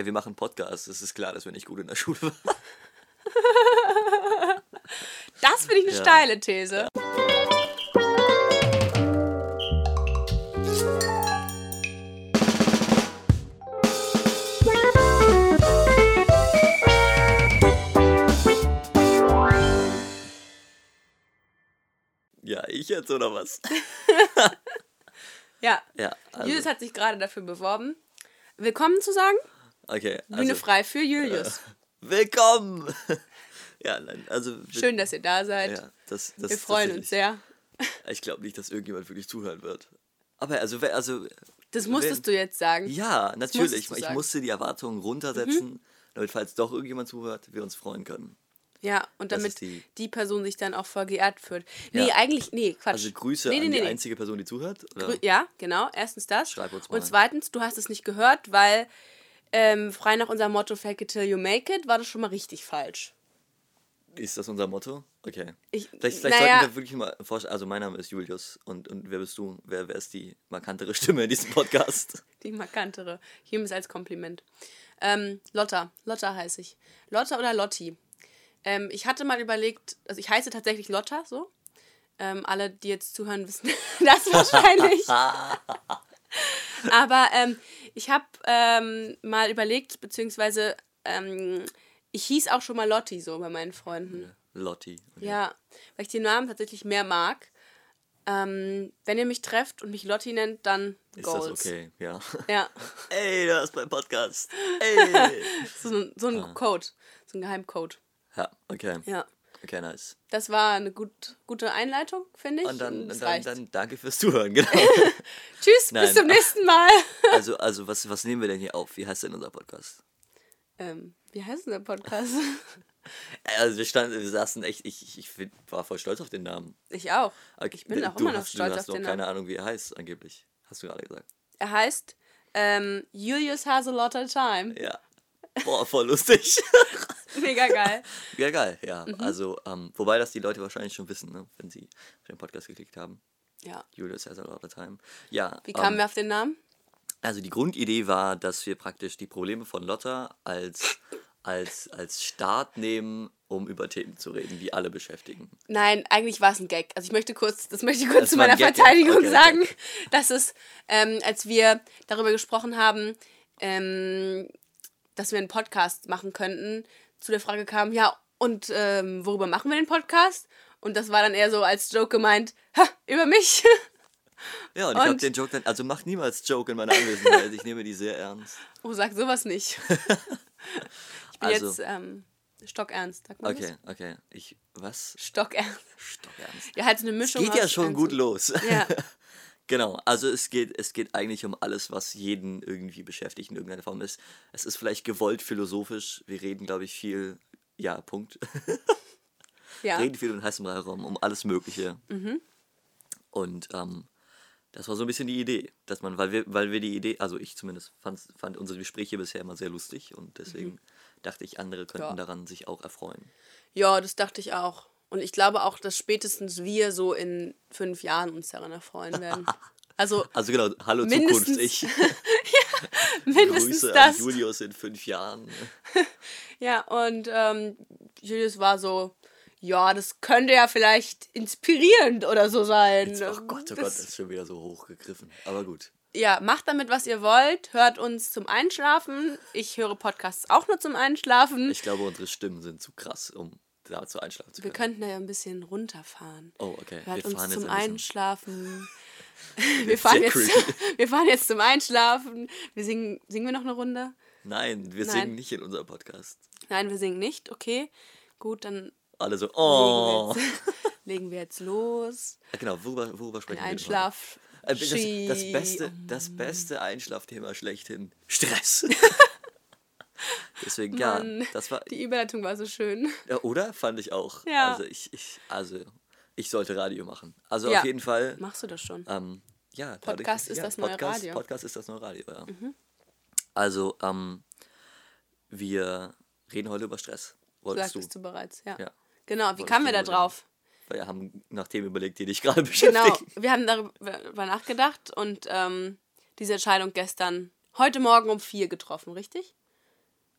ey, wir machen Podcasts, es ist klar, dass wir nicht gut in der Schule waren. Das finde ich eine steile These. Ja, ich jetzt oder was? Ja, also, Julius hat sich gerade dafür beworben. Willkommen zu sagen? Okay. Bühne frei für Julius. Willkommen! Ja, nein, also... Schön, dass ihr da seid. Ja, wir freuen uns sehr. Ich glaube nicht, dass irgendjemand wirklich zuhören wird. Aber das musstest du jetzt sagen. Ja, natürlich. Ich sagen. musste die Erwartungen runtersetzen, damit, falls doch irgendjemand zuhört, wir uns freuen können. Ja, und damit die Person sich dann auch voll geehrt fühlt. Nee, Quatsch. Also Grüße an die einzige Person, die zuhört? Oder? Ja, genau. Erstens das. Schreib uns mal. Und zweitens, du hast es nicht gehört, weil frei nach unserem Motto Fake it till you make it, war das schon mal richtig falsch. Ist das unser Motto? Okay. Vielleicht naja, sollten wir wirklich mal vorstellen, also mein Name ist Julius und wer bist du? Wer ist die markantere Stimme in diesem Podcast? Die markantere. Hiermit als Kompliment. Lotta heiße ich. Lotta oder Lotti? Ich hatte mal überlegt, also ich heiße tatsächlich Lotta, so. Alle, die jetzt zuhören, wissen das wahrscheinlich. Aber ich habe mal überlegt, beziehungsweise ich hieß auch schon mal Lotti so bei meinen Freunden. Lotti. Okay. Ja, weil ich den Namen tatsächlich mehr mag. Wenn ihr mich trefft und mich Lotti nennt, dann Goals. Ist das okay, ja. Ja. Ey, du hast beim Podcast. Ey. so ein Code, so ein Geheimcode. Ja, okay. Ja. Okay, nice. Das war eine gute Einleitung, finde ich. Und dann danke fürs Zuhören, genau. Tschüss, bis zum nächsten Mal. Also was nehmen wir denn hier auf? Wie heißt denn unser Podcast? Wie heißt denn der Podcast? Also wir saßen echt, ich war voll stolz auf den Namen. Ich auch. Okay, ich bin auch immer noch stolz auf den Namen. Du hast noch keine Ahnung, wie er heißt, angeblich. Hast du gerade gesagt. Er heißt Julius has a lot of time. Ja. Boah, voll lustig. Mega geil. Ja, geil, ja. Also, wobei das die Leute wahrscheinlich schon wissen, ne, wenn sie auf den Podcast geklickt haben. Ja. Julius has a lot of time. Ja. Wie kamen wir auf den Namen? Also die Grundidee war, dass wir praktisch die Probleme von Lotta als Start nehmen, um über Themen zu reden, die alle beschäftigen. Nein, eigentlich war es ein Gag. Also ich möchte kurz zu meiner Verteidigung sagen, dass es, als wir darüber gesprochen haben, dass wir einen Podcast machen könnten, zu der Frage kam, ja, und worüber machen wir den Podcast? Und das war dann eher so als Joke gemeint, über mich. Ja, und ich habe den Joke dann, also mach niemals Joke in meiner Anwesenheit, ich nehme die sehr ernst. Oh, sag sowas nicht. Ich bin jetzt stockernst. Sag mal Okay. Was? Stockernst. Ja, halt so eine Mischung. Es geht ja schon gut los. Ja. Genau, also es geht eigentlich um alles, was jeden irgendwie beschäftigt in irgendeiner Form ist. Es ist vielleicht gewollt philosophisch, wir reden, glaube ich, viel, ja, Punkt. Ja. Reden viel in heißem Raum um alles Mögliche. Und das war so ein bisschen die Idee, dass man, weil wir die Idee, also ich zumindest fand unsere Gespräche bisher immer sehr lustig und deswegen dachte ich, andere könnten daran sich auch erfreuen. Ja, das dachte ich auch. Und ich glaube auch, dass spätestens wir so in 5 Jahren uns daran erfreuen werden. Also genau, hallo Zukunft, ich. Ja, mindestens Grüße das. An Julius in 5 Jahren. Ja, und Julius war so, ja, das könnte ja vielleicht inspirierend oder so sein. Oh Gott, das ist schon wieder so hochgegriffen. Aber gut. Ja, macht damit, was ihr wollt. Hört uns zum Einschlafen. Ich höre Podcasts auch nur zum Einschlafen. Ich glaube, unsere Stimmen sind zu krass, um dazu einschlafen zu können. Wir könnten ja ein bisschen runterfahren. Oh, okay. Hört Wir uns fahren zum jetzt ein Einschlafen. Wir fahren jetzt zum Einschlafen. Singen wir noch eine Runde? Nein, wir singen nicht in unserem Podcast. Nein, wir singen nicht. Okay, gut, dann alle so, oh. Legen wir jetzt los. Ja, genau, worüber sprechen wir? Einschlaf. Das beste Einschlafthema schlechthin. Stress. Deswegen, Mann, ja, das war... Die Überleitung war so schön. Ja, oder? Fand ich auch. Ja. Also ich sollte Radio machen. Also ja. Auf jeden Fall... Machst du das schon? Ja. Podcast ist das neue Radio. Podcast ist das neue Radio, ja. Also, wir reden heute über Stress. Sagtest du bereits, ja. Genau, wie kamen wir da drauf? Weil wir haben nach Themen überlegt, die dich gerade beschäftigen. Genau, wir haben darüber nachgedacht und diese Entscheidung heute Morgen um 4 getroffen, richtig?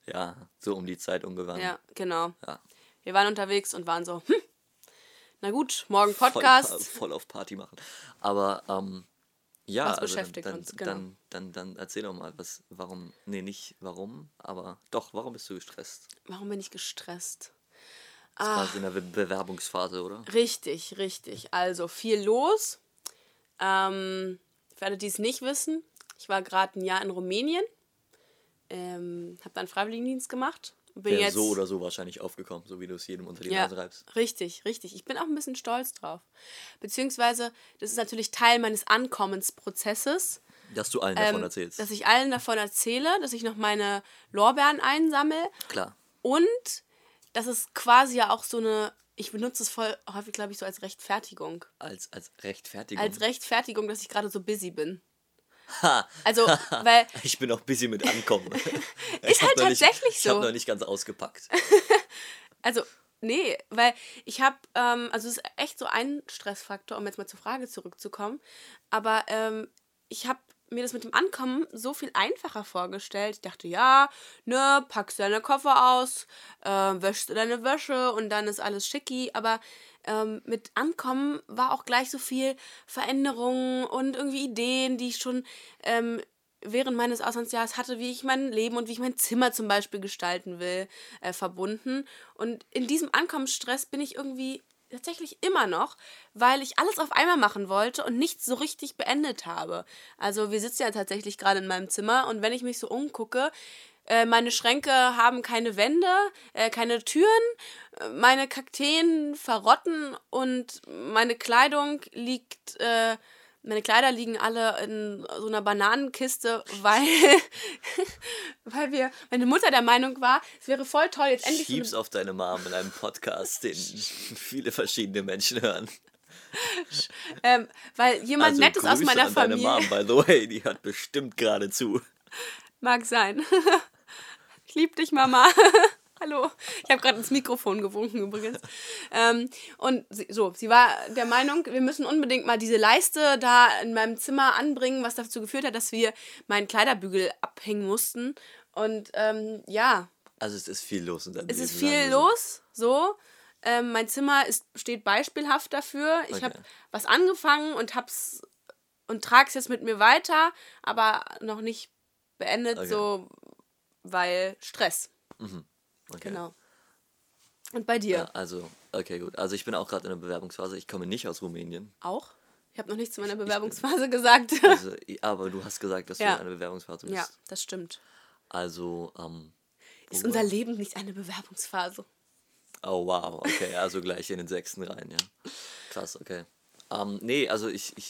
Ja, so um die Zeit ungefähr. Ja, genau. Ja. Wir waren unterwegs und waren so, na gut, morgen Voll, Podcast. voll auf Party machen. Aber, ja, Was also beschäftigt uns, genau. dann erzähl doch mal, warum, nee, nicht warum, aber doch, warum bist du gestresst? Warum bin ich gestresst? Ist quasi in der Bewerbungsphase, oder? Richtig, richtig. Also viel los. Für alle, die es nicht wissen, ich war gerade ein Jahr in Rumänien, habe dann Freiwilligendienst gemacht. Bin Wäre jetzt so oder so wahrscheinlich aufgekommen, so wie du es jedem unter die ja, Nase reibst. richtig, richtig. Ich bin auch ein bisschen stolz drauf. Beziehungsweise, das ist natürlich Teil meines Ankommensprozesses, Dass du allen davon erzählst. dass ich allen davon erzähle, dass ich noch meine Lorbeeren einsammle. Klar. Und das ist quasi ja auch so eine, ich benutze es voll häufig, glaube ich, so als Rechtfertigung. Als Rechtfertigung. Als Rechtfertigung, dass ich gerade so busy bin. Ha! Also, weil Ich bin auch busy mit Ankommen. ist halt tatsächlich Ich habe so. noch nicht ganz ausgepackt. Also, nee, weil ich habe, also es ist echt so ein Stressfaktor, um jetzt mal zur Frage zurückzukommen, aber ich habe mir das mit dem Ankommen so viel einfacher vorgestellt. Ich dachte, ja, ne, packst deine Koffer aus, wäschst du deine Wäsche und dann ist alles schicki, aber mit Ankommen war auch gleich so viel Veränderungen und irgendwie Ideen, die ich schon während meines Auslandsjahres hatte, wie ich mein Leben und wie ich mein Zimmer zum Beispiel gestalten will, verbunden. Und in diesem Ankommensstress bin ich irgendwie tatsächlich immer noch, weil ich alles auf einmal machen wollte und nichts so richtig beendet habe. Also wir sitzen ja tatsächlich gerade in meinem Zimmer und wenn ich mich so umgucke, meine Schränke haben keine Wände, keine Türen, meine Kakteen verrotten und meine Kleidung liegt, meine Kleider liegen alle in so einer Bananenkiste, weil, meine Mutter der Meinung war, es wäre voll toll, jetzt endlich so Schieb's auf deine Mom in einem Podcast, den viele verschiedene Menschen hören. weil jemand Nettes aus Grüße meiner an deine Familie, Mom, by the way, die hört bestimmt gerade zu. mag sein. Ich lieb dich, Mama. Hallo. Ich habe gerade ins Mikrofon gewunken übrigens. Und sie war der Meinung, wir müssen unbedingt mal diese Leiste da in meinem Zimmer anbringen, was dazu geführt hat, dass wir meinen Kleiderbügel abhängen mussten. Und ja. Also es ist viel los in deinem Es Leben. ist viel los, so. Mein Zimmer steht beispielhaft dafür. Ich habe was angefangen und trage es jetzt mit mir weiter, aber noch nicht beendet, so, weil Stress. Mhm. Okay. Genau. Und bei dir? Ja, also, okay, gut. Also ich bin auch gerade in der Bewerbungsphase. Ich komme nicht aus Rumänien. Auch? Ich habe noch nichts zu meiner Bewerbungsphase gesagt. Also, aber du hast gesagt, dass du in einer Bewerbungsphase bist. Ja, das stimmt. Also, Ist unser Leben nicht eine Bewerbungsphase? oh wow, okay, also gleich in den 6. rein, ja. Krass, okay. Nee, also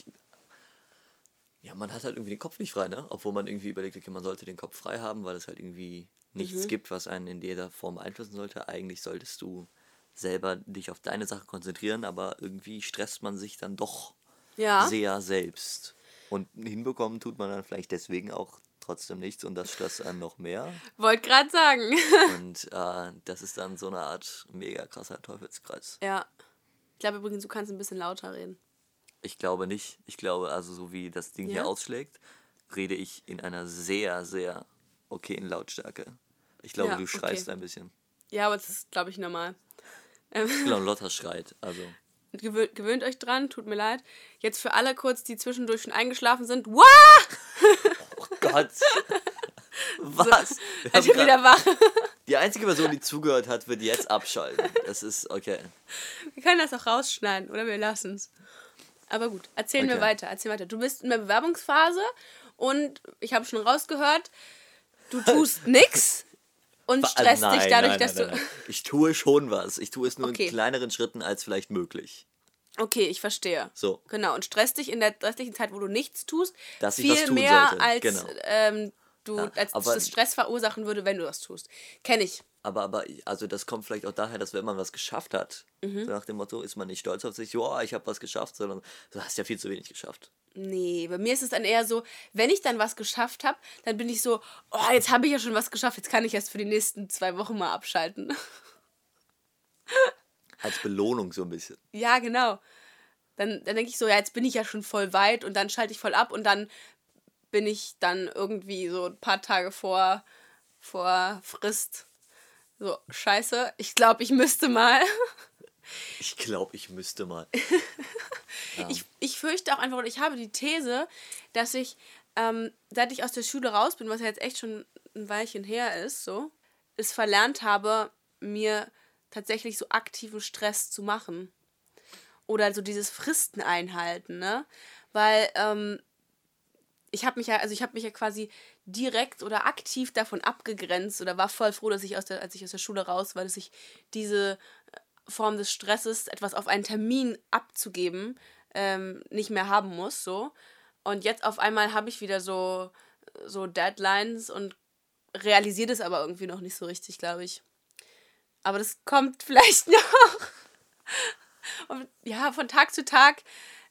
ja, man hat halt irgendwie den Kopf nicht frei, ne? Obwohl man irgendwie überlegt, okay, man sollte den Kopf frei haben, weil es halt irgendwie nichts gibt, was einen in jeder Form beeinflussen sollte. Eigentlich solltest du selber dich auf deine Sache konzentrieren, aber irgendwie stresst man sich dann doch sehr selbst. Und hinbekommen tut man dann vielleicht deswegen auch trotzdem nichts und das stresst einen noch mehr. Wollte gerade sagen. Und das ist dann so eine Art mega krasser Teufelskreis. Ja. Ich glaube übrigens, du kannst ein bisschen lauter reden. Ich glaube nicht. Ich glaube, also so wie das Ding hier ausschlägt, rede ich in einer sehr, sehr okayen Lautstärke. Ich glaube, du schreist ein bisschen. Ja, aber das ist, glaube ich, normal. Ich glaube, Lotta schreit. Also. Gewöhnt euch dran, tut mir leid. Jetzt für alle kurz, die zwischendurch schon eingeschlafen sind. Wah! Oh Gott! Was? So, ich bin wieder wach. Die einzige Person, die zugehört hat, wird jetzt abschalten. Das ist okay. Wir können das auch rausschneiden oder wir lassen es. Aber gut, erzähl mir weiter. Du bist in der Bewerbungsphase und ich habe schon rausgehört, du tust nix und stresst dich dadurch, dass du... Ich tue schon was. Ich tue es nur in kleineren Schritten als vielleicht möglich. Okay, ich verstehe. So. Genau, und stresst dich in der restlichen Zeit, wo du nichts tust, dass viel ich was tun mehr sollte. als das Stress verursachen würde, wenn du das tust. Kenn ich. Aber also das kommt vielleicht auch daher, dass wenn man was geschafft hat, so nach dem Motto, ist man nicht stolz auf sich, so, ich habe was geschafft, sondern du hast ja viel zu wenig geschafft. Nee, bei mir ist es dann eher so, wenn ich dann was geschafft habe, dann bin ich so, oh, jetzt habe ich ja schon was geschafft, jetzt kann ich erst für die nächsten 2 Wochen mal abschalten. Als Belohnung so ein bisschen. Ja, genau. Dann denke ich so, ja, jetzt bin ich ja schon voll weit und dann schalte ich voll ab und dann bin ich dann irgendwie so ein paar Tage vor vor Frist. So, scheiße, ich glaube, ich müsste mal. Ich glaube, ich müsste mal. Ja. Ich fürchte auch einfach, oder ich habe die These, dass ich, seit ich aus der Schule raus bin, was ja jetzt echt schon ein Weilchen her ist, so, es verlernt habe, mir tatsächlich so aktiven Stress zu machen. Oder so dieses Fristen einhalten, ne? Weil, ich habe mich ja quasi direkt oder aktiv davon abgegrenzt oder war voll froh, dass als ich aus der Schule raus war, dass ich diese Form des Stresses, etwas auf einen Termin abzugeben, nicht mehr haben muss, so. Und jetzt auf einmal habe ich wieder so Deadlines und realisiere das aber irgendwie noch nicht so richtig, glaube ich. Aber das kommt vielleicht noch. Und ja, von Tag zu Tag,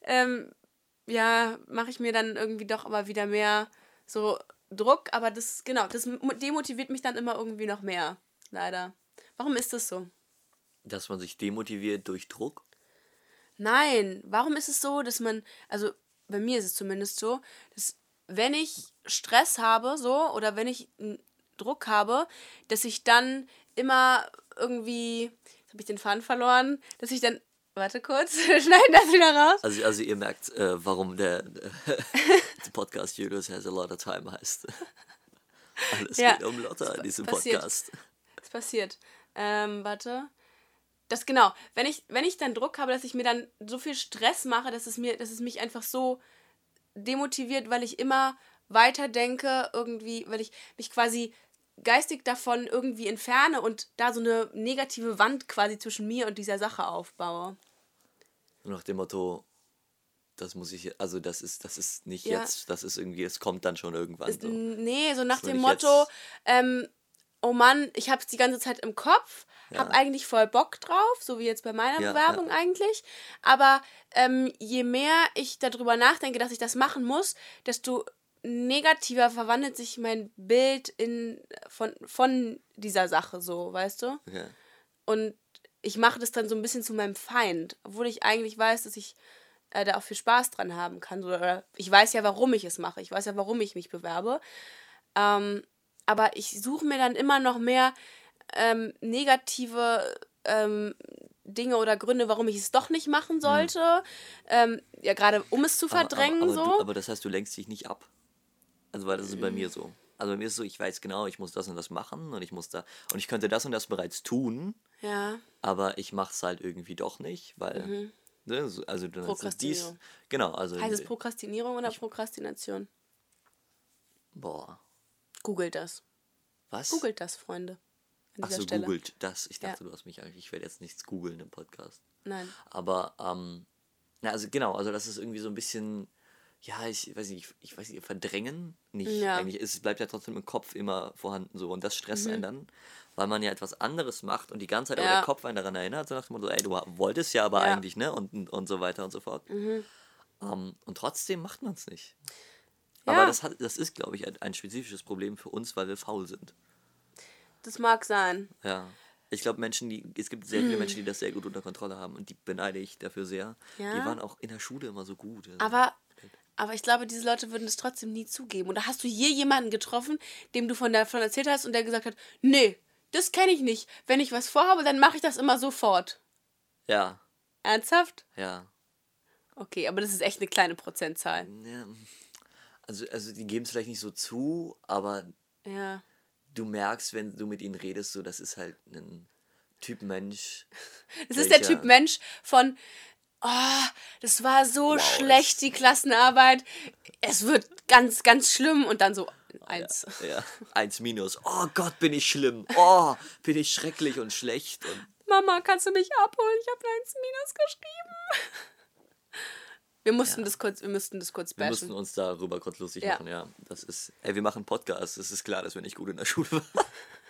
mache ich mir dann irgendwie doch aber wieder mehr so Druck, aber das demotiviert mich dann immer irgendwie noch mehr, leider. Warum ist das so? Dass man sich demotiviert durch Druck? Nein, warum ist es so, dass man, also bei mir ist es zumindest so, dass wenn ich Stress habe, so, oder wenn ich Druck habe, dass ich dann immer irgendwie, jetzt habe ich den Faden verloren, dass ich dann, warte kurz, schneiden das wieder raus. Also ihr merkt, warum der Podcast Julius Has a Lot of Time heißt. Alles geht um Lotta in diesem Podcast. Das passiert. Warte. Das genau, wenn ich dann Druck habe, dass ich mir dann so viel Stress mache, dass es mich einfach so demotiviert, weil ich immer weiter denke, irgendwie, weil ich mich quasi geistig davon irgendwie entferne und da so eine negative Wand quasi zwischen mir und dieser Sache aufbaue. Nach dem Motto, das muss ich, also das ist nicht jetzt, das ist irgendwie, es kommt dann schon irgendwann. So. Nee, so nach dem Motto, oh Mann, ich habe es die ganze Zeit im Kopf, habe eigentlich voll Bock drauf, so wie jetzt bei meiner Bewerbung eigentlich, aber je mehr ich darüber nachdenke, dass ich das machen muss, desto negativer verwandelt sich mein Bild von dieser Sache so, weißt du? Okay. Und ich mache das dann so ein bisschen zu meinem Feind, obwohl ich eigentlich weiß, dass ich da auch viel Spaß dran haben kann. Oder ich weiß ja, warum ich es mache. Ich weiß ja, warum ich mich bewerbe. Aber ich suche mir dann immer noch mehr negative Dinge oder Gründe, warum ich es doch nicht machen sollte. Gerade um es zu verdrängen. Aber das heißt, du lenkst dich nicht ab. Also weil das ist bei mir so. Also bei mir ist es so, ich weiß genau, ich muss das und das machen und ich könnte das und das bereits tun. Ja. Aber ich mache es halt irgendwie doch nicht, weil also dann Prokrastinierung. Genau, also heißt es Prokrastinierung oder Prokrastination? Boah. Googelt das. Was? Googelt das, Freunde. Ach so, googelt das. Ich dachte, du hast mich eigentlich, ich werde jetzt nichts googeln im Podcast. Nein. Aber, also genau, also das ist irgendwie so ein bisschen, ja, ich weiß nicht, verdrängen nicht. Ja. Eigentlich es bleibt ja trotzdem im Kopf immer vorhanden so und das stresst einen dann, weil man ja etwas anderes macht und die ganze Zeit aber der Kopf einen daran erinnert, so nach dem Motto, ey, du wolltest ja aber eigentlich, ne, und so weiter und so fort. Und trotzdem macht man es nicht. Ja. Aber das ist, glaube ich, ein spezifisches Problem für uns, weil wir faul sind. Das mag sein. Ja. Ich glaube, es gibt sehr viele Menschen, die das sehr gut unter Kontrolle haben und die beneide ich dafür sehr. Ja. Die waren auch in der Schule immer so gut. Also. Aber ich glaube, diese Leute würden es trotzdem nie zugeben. Oder hast du je jemanden getroffen, dem du davon erzählt hast und der gesagt hat, nee, das kenne ich nicht. Wenn ich was vorhabe, dann mache ich das immer sofort. Ja. Ernsthaft? Ja. Okay, aber das ist echt eine kleine Prozentzahl. Ja. Also die geben es vielleicht nicht so zu, aber du merkst, wenn du mit ihnen redest, so, das ist halt ein Typ Mensch. Das ist der Typ Mensch von, oh, das war so schlecht, die Klassenarbeit. Es wird ganz, ganz schlimm. Und dann so 1. Ja, 1 minus. Oh Gott, bin ich schlimm. Oh, bin ich schrecklich und schlecht. Und Mama, kannst du mich abholen? Ich habe 1 minus geschrieben. Wir müssten das kurz bashen. Wir müssten uns darüber kurz lustig machen, ja. Das ist, wir machen Podcasts, es ist klar, dass wir nicht gut in der Schule waren.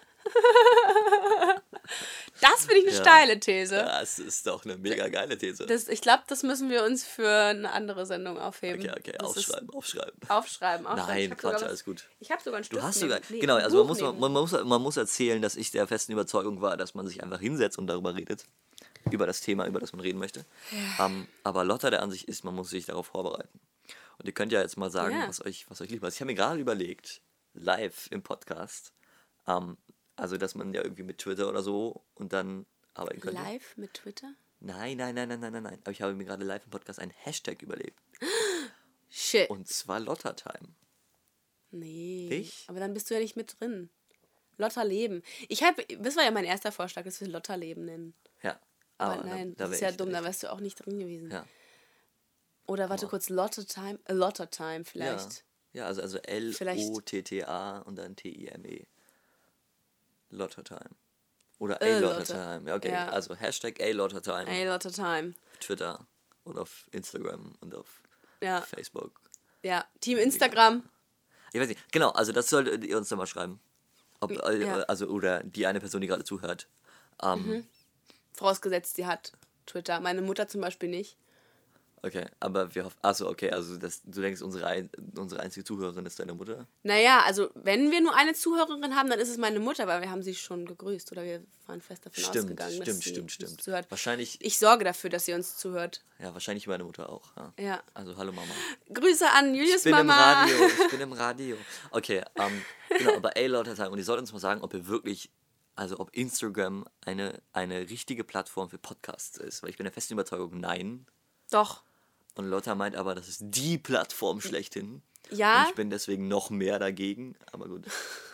Das finde ich eine steile These. Ja, es ist doch eine mega geile These. Ich glaube, das müssen wir uns für eine andere Sendung aufheben. Okay, aufschreiben. Aufschreiben. Nein, Quatsch, alles gut. Ich habe sogar einen Stift. Du hast sogar, genau, also man muss erzählen, dass ich der festen Überzeugung war, dass man sich einfach hinsetzt und darüber redet. Über das Thema, über das man reden möchte. Ja. Aber Lotta der Ansicht ist, man muss sich darauf vorbereiten. Und ihr könnt ja jetzt mal sagen, was euch lieber ist. Ich habe mir gerade überlegt, live im Podcast Also, dass man ja irgendwie mit Twitter oder so und dann arbeiten könnte. Live mit Twitter? Nein. Aber ich habe mir gerade live im Podcast einen Hashtag überlegt. Shit. Und zwar Lottertime. Nee. Nicht? Aber dann bist du ja nicht mit drin. Lotterleben. Das war ja mein erster Vorschlag, dass wir Lotterleben nennen. Ja. Aber nein, das ist ja dumm, da wärst du auch nicht drin gewesen. Ja. Oder warte kurz, Lottertime vielleicht. Ja, also L-O-T-T-A und dann T-I-M-E. Lottertime. Oder A-Lottertime. Ja, okay. Ja. Also Hashtag A-Lottertime. A-Lottertime. Auf Twitter und auf Instagram und auf Facebook. Ja, Team Instagram. Ich weiß nicht. Genau, also das solltet ihr uns dann mal schreiben. Also, oder die eine Person, die gerade zuhört. Vorausgesetzt, sie hat Twitter. Meine Mutter zum Beispiel nicht. Okay, aber wir hoffen. Achso, okay, also du denkst, unsere einzige Zuhörerin ist deine Mutter? Naja, also wenn wir nur eine Zuhörerin haben, dann ist es meine Mutter, weil wir haben sie schon gegrüßt oder wir waren fest davon ausgegangen, dass sie uns zuhört. Wahrscheinlich. Ich sorge dafür, dass sie uns zuhört. Ja, wahrscheinlich meine Mutter auch. Ja. Also hallo Mama. Grüße an Julius Mama. Ich bin im Radio. Okay, genau, aber A-Lottertime. Und ihr sollt uns mal sagen, ob ihr wirklich, also ob Instagram eine richtige Plattform für Podcasts ist. Weil ich bin der festen Überzeugung, nein. Doch. Und Lotta meint aber, das ist die Plattform schlechthin. Ja. Und ich bin deswegen noch mehr dagegen, aber gut.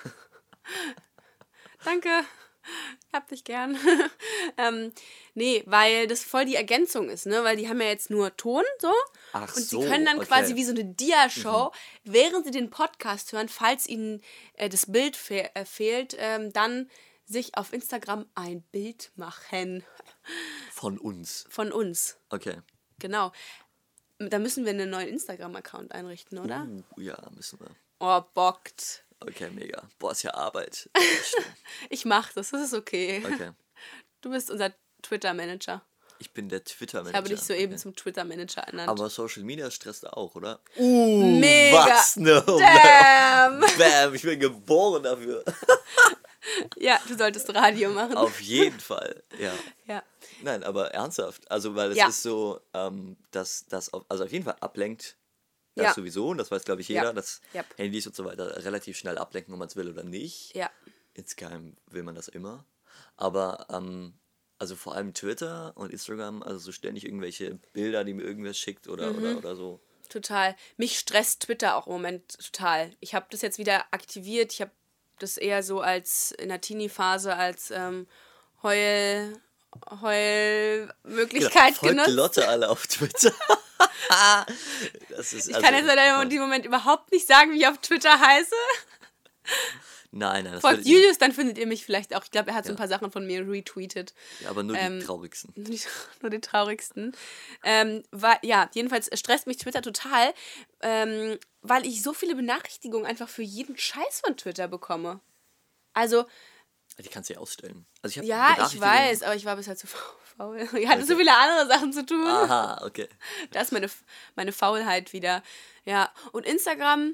Danke. Ich hab dich gern. Nee, weil das voll die Ergänzung ist, ne? Weil die haben ja jetzt nur Ton, so. Ach und so, sie können dann quasi wie so eine Dia-Show, während sie den Podcast hören, falls ihnen das Bild fehlt, dann sich auf Instagram ein Bild machen. Von uns. Von uns. Okay. Genau. Da müssen wir einen neuen Instagram-Account einrichten, oder? Ja, müssen wir. Oh, bockt. Okay, mega. Boah, ist ja Arbeit. Ich mach das ist okay. Okay. Du bist unser Twitter-Manager. Ich bin der Twitter-Manager. Ich habe dich soeben zum Twitter-Manager ernannt. Aber Social Media stresst auch, oder? Mega. Was? No, Damn. Bam, ich bin geboren dafür. Ja, du solltest Radio machen. Auf jeden Fall, ja. Ja. Nein, aber ernsthaft. Also, weil es ist so, dass das also auf jeden Fall ablenkt. Das sowieso, und das weiß, glaube ich, jeder, dass Handys und so weiter relativ schnell ablenken, ob man es will oder nicht. Ja. Insgeheim will man das immer. Aber, also vor allem Twitter und Instagram, also so ständig irgendwelche Bilder, die mir irgendwer schickt oder so. Total. Mich stresst Twitter auch im Moment total. Ich habe das jetzt wieder aktiviert. Ich habe das eher so als in der Teenie-Phase als Heulmöglichkeit genutzt. Folgt Lotte alle auf Twitter. Ich kann jetzt in dem Moment überhaupt nicht sagen, wie ich auf Twitter heiße. Nein. Das folgt Julius, dann findet ihr mich vielleicht auch. Ich glaube, er hat so ein paar Sachen von mir retweetet. Ja, aber nur die traurigsten. Nur die traurigsten. Jedenfalls stresst mich Twitter total, weil ich so viele Benachrichtigungen einfach für jeden Scheiß von Twitter bekomme. Also... Die kannst du ja ausstellen. Also ich weiß, aber ich war bisher zu faul. Ich hatte so viele andere Sachen zu tun. Aha, okay. Da ist meine Faulheit wieder. Ja, und Instagram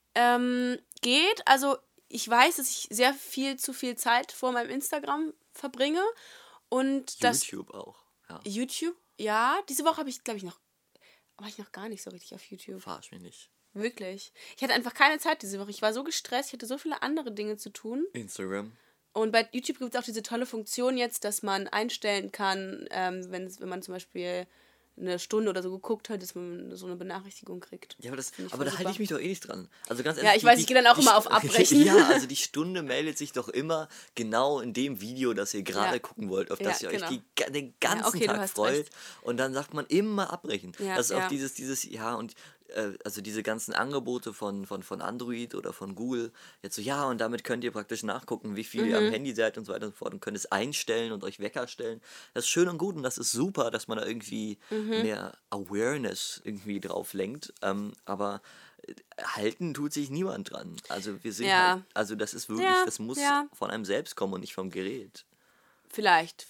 geht, also ich weiß, dass ich sehr zu viel Zeit vor meinem Instagram verbringe. Und YouTube auch, ja. YouTube, ja. Diese Woche war ich noch gar nicht so richtig auf YouTube. Verarsch mich nicht. Wirklich. Ich hatte einfach keine Zeit diese Woche. Ich war so gestresst, ich hatte so viele andere Dinge zu tun. Instagram. Und bei YouTube gibt es auch diese tolle Funktion jetzt, dass man einstellen kann, wenn man zum Beispiel eine Stunde oder so geguckt hat, dass man so eine Benachrichtigung kriegt. Ja, aber da halte ich mich doch eh nicht dran. Also ganz ehrlich. Ja, ich weiß, ich gehe dann auch immer auf Abbrechen. Ja, also die Stunde meldet sich doch immer genau in dem Video, das ihr gerade gucken wollt, auf das ihr euch den ganzen Tag freut. Recht. Und dann sagt man immer abbrechen. Ja, das ist auch dieses, und also diese ganzen Angebote von Android oder von Google, jetzt so, und damit könnt ihr praktisch nachgucken, wie viel ihr am Handy seid und so weiter und so fort und könnt es einstellen und euch Wecker stellen. Das ist schön und gut und das ist super, dass man da irgendwie mehr Awareness irgendwie drauf lenkt, aber halten tut sich niemand dran. Also wir sehen halt, also das ist wirklich, das muss von einem selbst kommen und nicht vom Gerät. Vielleicht.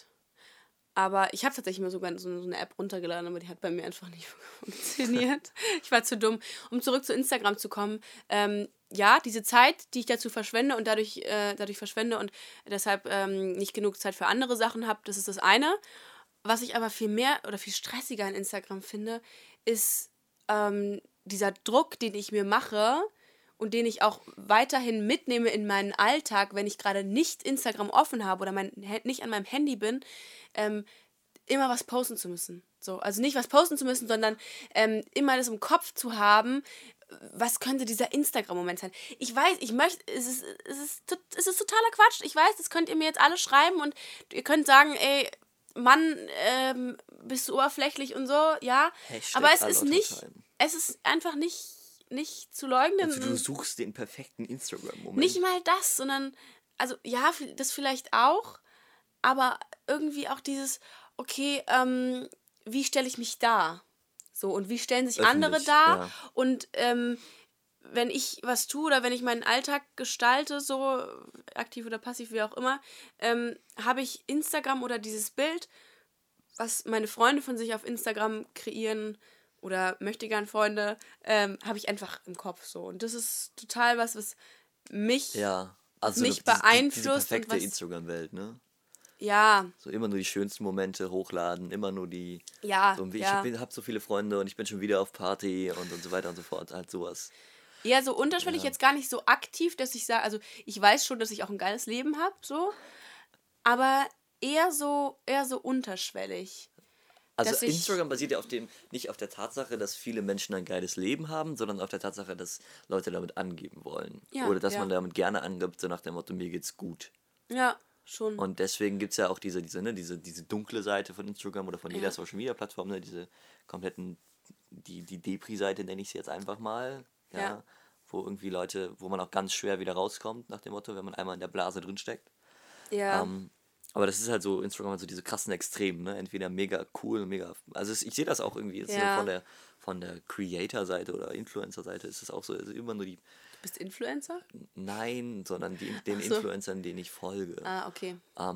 Aber ich habe tatsächlich mal sogar so eine App runtergeladen, aber die hat bei mir einfach nicht funktioniert. Ich war zu dumm. Um zurück zu Instagram zu kommen, diese Zeit, die ich dazu verschwende und dadurch verschwende und deshalb nicht genug Zeit für andere Sachen habe, das ist das eine. Was ich aber viel mehr oder viel stressiger an Instagram finde, ist dieser Druck, den ich mir mache und den ich auch weiterhin mitnehme in meinen Alltag, wenn ich gerade nicht Instagram offen habe oder nicht an meinem Handy bin, immer was posten zu müssen. So, also nicht was posten zu müssen, sondern immer das im Kopf zu haben, was könnte dieser Instagram-Moment sein. Ich weiß, es ist totaler Quatsch. Ich weiß, das könnt ihr mir jetzt alle schreiben und ihr könnt sagen, ey, Mann, bist du oberflächlich und so, ja. Hashtag Aber es ist nicht, Allottertime. es ist einfach nicht zu leugnen. Also du suchst den perfekten Instagram-Moment. Nicht mal das, sondern, also ja, das vielleicht auch, aber irgendwie auch dieses, okay, wie stelle ich mich dar? So, und wie stellen sich andere Öffentlich, dar? ja. Und wenn ich was tue oder wenn ich meinen Alltag gestalte, so aktiv oder passiv, wie auch immer, habe ich Instagram oder dieses Bild, was meine Freunde von sich auf Instagram kreieren oder Möchtegern-Freunde, habe ich einfach im Kopf so. Und das ist total was mich, Ja, also mich diese beeinflusst. perfekte Und was, Instagram-Welt, ne? ja, So immer nur die schönsten Momente hochladen, immer nur die... ja, So, ich ja. hab so viele Freunde und ich bin schon wieder auf Party und so weiter und so fort. Halt sowas. Eher so unterschwellig, Ja. jetzt gar nicht so aktiv, dass ich sage, also ich weiß schon, dass ich auch ein geiles Leben habe, so, aber eher so unterschwellig. Also dass ich- Instagram basiert ja nicht auf der Tatsache, dass viele Menschen ein geiles Leben haben, sondern auf der Tatsache, dass Leute damit angeben wollen. Ja, Oder dass ja. man damit gerne angibt, so nach dem Motto, mir geht's gut. Ja, schon. Und deswegen gibt es ja auch diese dunkle Seite von Instagram oder von jeder Social Media Plattform, ne? Diese kompletten, die Depri-Seite nenne ich sie jetzt einfach mal. Ja. Wo irgendwie Leute, wo man auch ganz schwer wieder rauskommt, nach dem Motto, wenn man einmal in der Blase drinsteckt. Ja, Aber das ist halt so, Instagram hat so diese krassen Extremen, ne? Entweder mega cool, also ich sehe das auch irgendwie jetzt Ja. so von der Creator-Seite oder Influencer-Seite ist es auch so, also immer nur du bist Influencer? nein, sondern den Ach so. Influencern, denen ich folge. Ah, okay.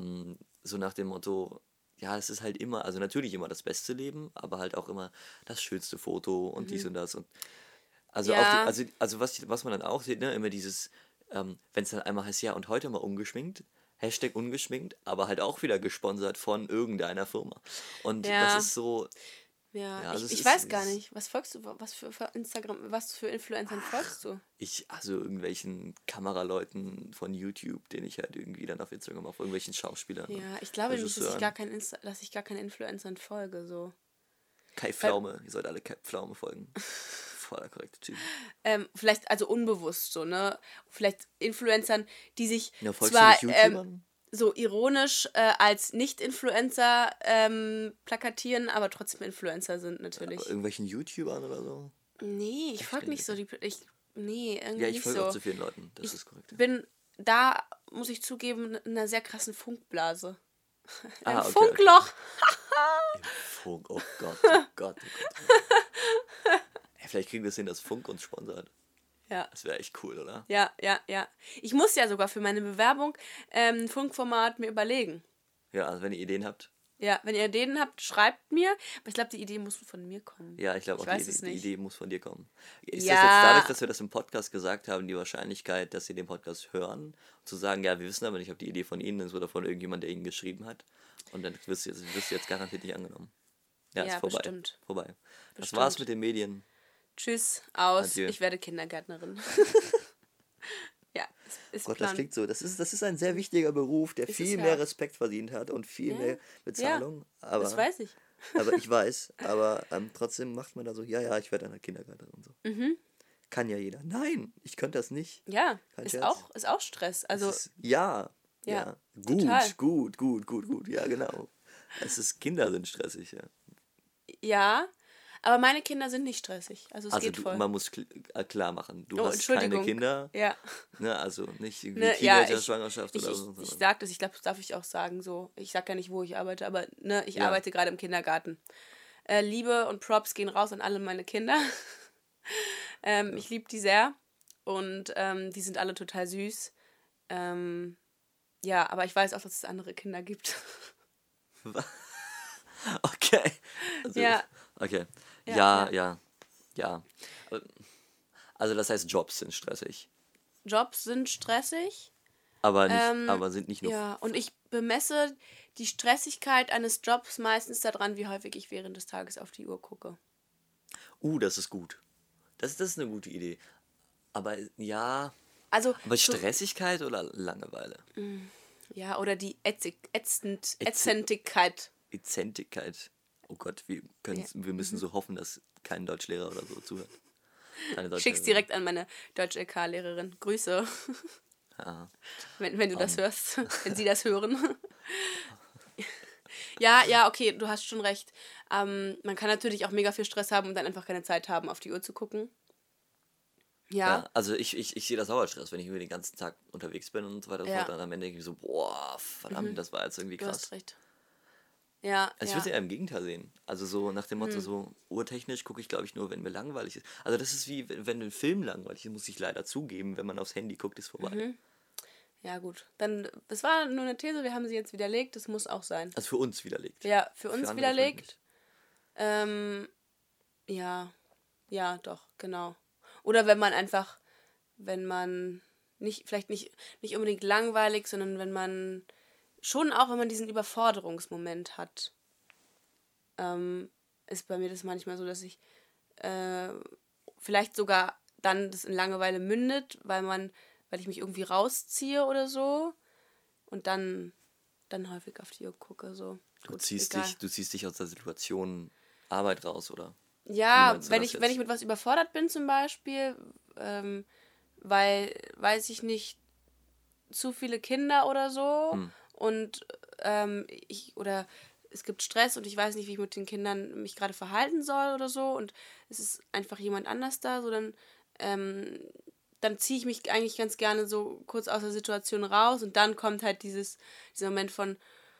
So nach dem Motto, ja, es ist halt immer, also natürlich immer das beste Leben, aber halt auch immer das schönste Foto und dies und das und also Ja. also was man dann auch sieht, ne, immer dieses, wenn es dann einmal heißt, ja, und heute mal ungeschminkt, Hashtag ungeschminkt, aber halt auch wieder gesponsert von irgendeiner Firma. Und Ja. das ist so, Ja, also es ich ist- weiß gar es ist- nicht. Was folgst du? Was für Instagram, was für Influencern folgst du? also irgendwelchen Kameraleuten von YouTube, den ich halt irgendwie dann auf Instagram auf irgendwelchen Schauspielern. und Ja, ich glaube nämlich, dass ich Regisseuren. dass ich gar keinen Influencern folge, so. Kai Pflaume, ihr sollt alle Kai Pflaume folgen. Voller korrekte Typ. Vielleicht, also unbewusst so, ne? Vielleicht Influencern, die sich Ja, folgst zwar du nicht YouTubern? so ironisch als Nicht-Influencer plakatieren, aber trotzdem Influencer sind natürlich. Irgendwelchen YouTubern oder so? Nee, ich folge nicht so nee, irgendwie Ja, ich nicht folge so. auch zu vielen Leuten, das ist korrekt. Bin da, muss ich zugeben, in einer sehr krassen Funkblase. Ein Okay, Funkloch. Funk, oh Gott, oh Gott, oh Gott. Ey, vielleicht kriegen wir es hin, dass Funk uns sponsert. Ja. Das wäre echt cool, oder? Ja. Ich muss ja sogar für meine Bewerbung ein Funkformat mir überlegen. Ja, also wenn ihr Ideen habt. Ja, wenn ihr Ideen habt, schreibt mir. Aber ich glaube, die Idee muss von mir kommen. Ja, ich glaube auch, weiß die es die nicht. Idee muss von dir kommen. Ist Ja. das jetzt dadurch, dass wir das im Podcast gesagt haben, die Wahrscheinlichkeit, dass sie den Podcast hören, zu sagen, ja, wir wissen aber nicht, ob die Idee von ihnen ist oder von irgendjemand, der ihnen geschrieben hat. Und dann wirst du jetzt garantiert nicht angenommen. Ja, Ja, ist vorbei. bestimmt. Vorbei. Das Bestimmt. war's mit den Medien. Tschüss, aus. Adieu. Ich werde Kindergärtnerin. Ja, ist Gott, Plan. das klingt so. Das ist ein sehr wichtiger Beruf, der Ist es viel ja mehr auch. Respekt verdient hat und viel Ja. mehr Bezahlung. Aber, Das weiß ich. aber ich weiß. Aber trotzdem macht man da so, ja, ich werde eine Kindergärtnerin und so. Mhm. Kann ja jeder. Nein, ich könnte das nicht. Ja, Kein ist Scherz. auch Stress. Also, Ja. Ja, Gut, total. gut. Ja, genau. Kinder sind stressig, ja. ja, aber meine Kinder sind nicht stressig. Also, es Also geht voll. man muss klar machen, du Oh, hast keine Entschuldigung. Kinder, Ja. ne, also nicht irgendwie Ne, ja, Teenager-Schwangerschaft oder so. ich sondern- sag das, ich glaube, das darf ich auch sagen, so. Ich sag ja nicht, wo ich arbeite, aber ne, ich Ja. arbeite gerade im Kindergarten. Liebe und Props gehen raus an alle meine Kinder. Ich liebe die sehr und die sind alle total süß. Ja, aber ich weiß auch, dass es andere Kinder gibt. Okay. Also, Ja. Okay. Ja, Ja. Also das heißt, Jobs sind stressig. Jobs sind stressig. Aber sind nicht nur. Ja, und ich bemesse die Stressigkeit eines Jobs meistens daran, wie häufig ich während des Tages auf die Uhr gucke. Das ist gut. Das ist eine gute Idee. Aber ja, Also, aber Stressigkeit oder Langeweile? ja, oder die Ätzendkeit. Ezentigkeit. Oh Gott, wir müssen so hoffen, dass kein Deutschlehrer oder so zuhört. Keine Ich schick's Deutschlehrerin. direkt an meine Deutsch-LK-Lehrerin. Grüße, Ja. wenn du das hörst, wenn sie das hören. Ja, okay, du hast schon recht. Man kann natürlich auch mega viel Stress haben und dann einfach keine Zeit haben, auf die Uhr zu gucken. Ja, Also ich sehe das auch als Stress, wenn ich irgendwie den ganzen Tag unterwegs bin und so weiter und so Ja. fort. Dann am Ende denke ich so, boah, verdammt, das war jetzt irgendwie du krass. hast recht. Ja, Also ich würde es eher im Gegenteil sehen. Also so nach dem Motto, so urtechnisch gucke ich, glaube ich, nur, wenn mir langweilig ist. Also das ist wie, wenn ein Film langweilig ist, muss ich leider zugeben, wenn man aufs Handy guckt, ist vorbei. Ja, gut. Dann, das war nur eine These, wir haben sie jetzt widerlegt, das muss auch sein. Also für uns widerlegt. Ja, für uns andere widerlegt. vielleicht Ja, doch, genau. Oder wenn man vielleicht nicht unbedingt langweilig, sondern wenn man diesen Überforderungsmoment hat, ist bei mir das manchmal so, dass ich vielleicht sogar dann das in Langeweile mündet, weil ich mich irgendwie rausziehe oder so und dann häufig auf die Uhr gucke, so. Du Gut, ziehst egal. dich aus der Situation Arbeit raus, oder? Wie Ja, meinst du wenn das ich jetzt? mit was überfordert bin zum Beispiel, weil, weiß ich nicht, zu viele Kinder oder so und oder es gibt Stress und ich weiß nicht, wie ich mit den Kindern mich gerade verhalten soll oder so und es ist einfach jemand anders da, so dann ziehe ich mich eigentlich ganz gerne so kurz aus der Situation raus und dann kommt halt dieser Moment von,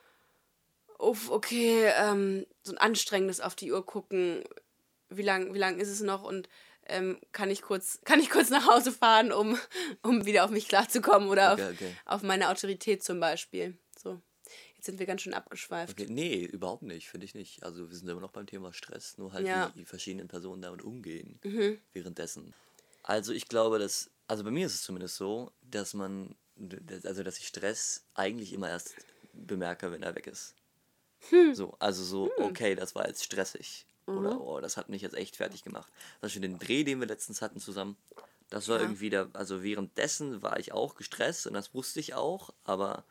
uff, okay, so ein anstrengendes auf die Uhr gucken, wie lang ist es noch und kann ich kurz nach Hause fahren, um wieder auf mich klarzukommen oder Okay. auf meine Autorität zum Beispiel. So, jetzt sind wir ganz schön abgeschweift. Okay, nee, überhaupt nicht, finde ich nicht. Also wir sind immer noch beim Thema Stress, nur halt Ja. wie die verschiedenen Personen damit umgehen währenddessen. Also ich glaube, also bei mir ist es zumindest so, dass dass ich Stress eigentlich immer erst bemerke, wenn er weg ist. So, also so, okay, das war jetzt stressig. Oder, oh, das hat mich jetzt echt fertig gemacht. Zum Beispiel den Dreh, den wir letztens hatten zusammen, das war Ja. irgendwie also währenddessen war ich auch gestresst und das wusste ich auch, aber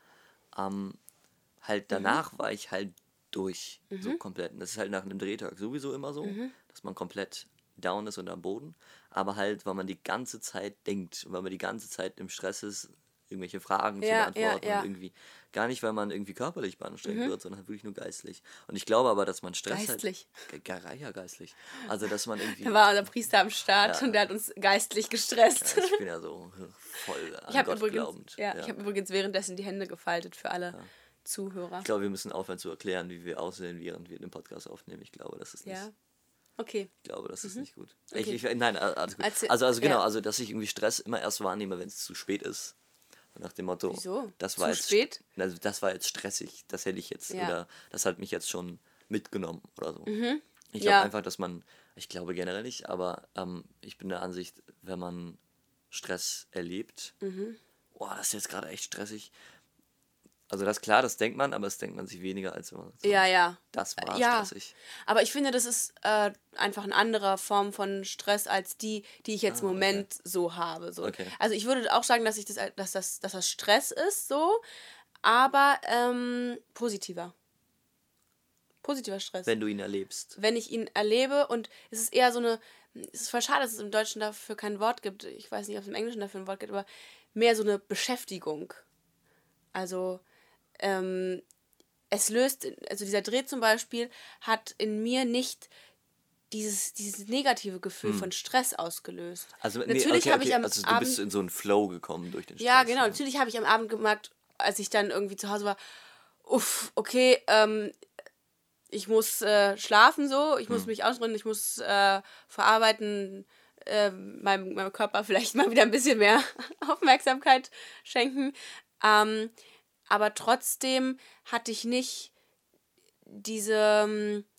halt danach war ich halt durch, so komplett. Und das ist halt nach einem Drehtag sowieso immer so, dass man komplett down ist und am Boden, aber halt, weil man die ganze Zeit denkt, weil man die ganze Zeit im Stress ist, irgendwelche Fragen zu Ja, beantworten ja. und irgendwie, gar nicht, weil man irgendwie körperlich beanstrengt wird, sondern halt wirklich nur geistlich. Und ich glaube aber, dass man Stress Geistlich. halt, ja, geistlich. Also, dass man irgendwie, Da war unser Priester am Start Ja. und der hat uns geistlich gestresst. ich bin ja so voll an Ich habe Gott glaubend. übrigens währenddessen die Hände gefaltet für alle Zuhörer. Ich glaube, wir müssen aufhören zu erklären, wie wir aussehen, während wir den Podcast aufnehmen. Ich glaube, das ist nicht. Ja. Okay. Ich glaube, das ist nicht gut. Okay. Nein, alles gut. Erzähl- Also genau, ja. also dass ich irgendwie Stress immer erst wahrnehme, wenn es zu spät ist. Nach dem Motto, Wieso? das Zu war jetzt spät? Also das war jetzt stressig, das hätte ich jetzt Ja. oder das hat mich jetzt schon mitgenommen oder so. Ich Ja. glaube einfach, ich glaube generell nicht, aber ich bin der Ansicht, wenn man Stress erlebt, boah, das ist jetzt gerade echt stressig. Also das klar, das denkt man, aber das denkt man sich weniger, als wenn man sagt, Ja. das war Ja. stressig. Aber ich finde, das ist einfach eine andere Form von Stress als die ich jetzt im Moment so habe. So. Okay. Also ich würde auch sagen, dass das Stress ist, so, aber positiver. Positiver Stress. Wenn du ihn erlebst. Wenn ich ihn erlebe und es ist eher es ist voll schade, dass es im Deutschen dafür kein Wort gibt. Ich weiß nicht, ob es im Englischen dafür ein Wort gibt, aber mehr so eine Beschäftigung. Also es löst, also dieser Dreh zum Beispiel hat in mir nicht dieses negative Gefühl von Stress ausgelöst. Also natürlich habe ich am also du Abend, bist in so einen Flow gekommen durch den Stress. ja genau, natürlich habe ich am Abend gemerkt, als ich dann irgendwie zu Hause war, okay, ich muss schlafen so, ich muss mich ausruhen, ich muss verarbeiten, meinem Körper vielleicht mal wieder ein bisschen mehr Aufmerksamkeit schenken. Aber trotzdem hatte ich nicht diese,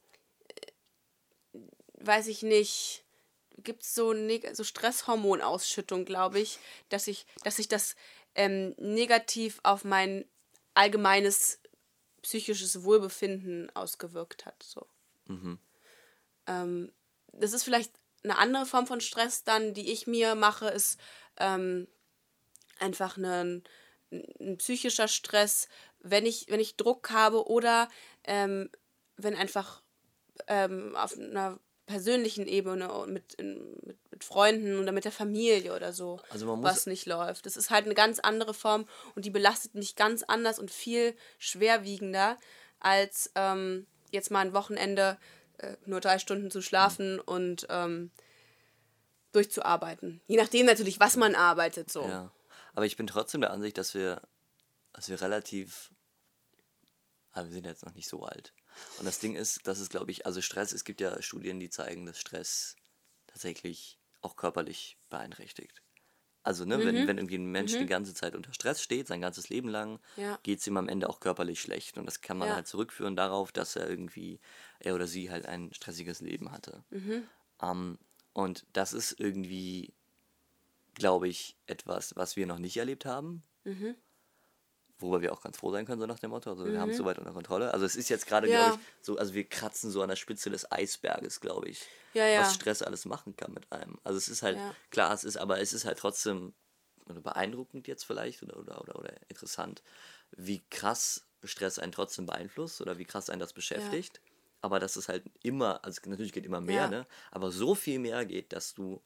weiß ich nicht, gibt es so Stresshormonausschüttung, glaube ich, dass sich das negativ auf mein allgemeines psychisches Wohlbefinden ausgewirkt hat. So. Das ist vielleicht eine andere Form von Stress dann, die ich mir mache, ist einfach ein psychischer Stress, wenn ich Druck habe oder wenn einfach auf einer persönlichen Ebene mit Freunden oder mit der Familie oder so Also man muss, was nicht läuft. Das ist halt eine ganz andere Form und die belastet mich ganz anders und viel schwerwiegender als jetzt mal ein Wochenende nur 3 Stunden zu schlafen und durchzuarbeiten. Je nachdem natürlich, was man arbeitet, so. ja. Aber ich bin trotzdem der Ansicht, dass wir relativ, aber wir sind jetzt noch nicht so alt. Und das Ding ist, dass es, glaube ich, also Stress, es gibt ja Studien, die zeigen, dass Stress tatsächlich auch körperlich beeinträchtigt. Also, ne, wenn irgendwie ein Mensch die ganze Zeit unter Stress steht, sein ganzes Leben lang, Ja. geht es ihm am Ende auch körperlich schlecht. Und das kann man Ja. halt zurückführen darauf, dass er oder sie halt ein stressiges Leben hatte. Und das ist irgendwie, glaube ich, etwas, was wir noch nicht erlebt haben. Worüber wir auch ganz froh sein können, so nach dem Motto. Also wir haben es soweit unter Kontrolle. Also es ist jetzt gerade, Ja. glaube ich, so, also wir kratzen so an der Spitze des Eisberges, glaube ich, Ja, ja. was Stress alles machen kann mit einem. Also es ist halt, Ja. klar, es ist halt trotzdem beeindruckend jetzt vielleicht oder interessant, wie krass Stress einen trotzdem beeinflusst oder wie krass einen das beschäftigt. Aber dass es halt immer, also natürlich geht immer mehr, Ja. ne? Aber so viel mehr geht, dass du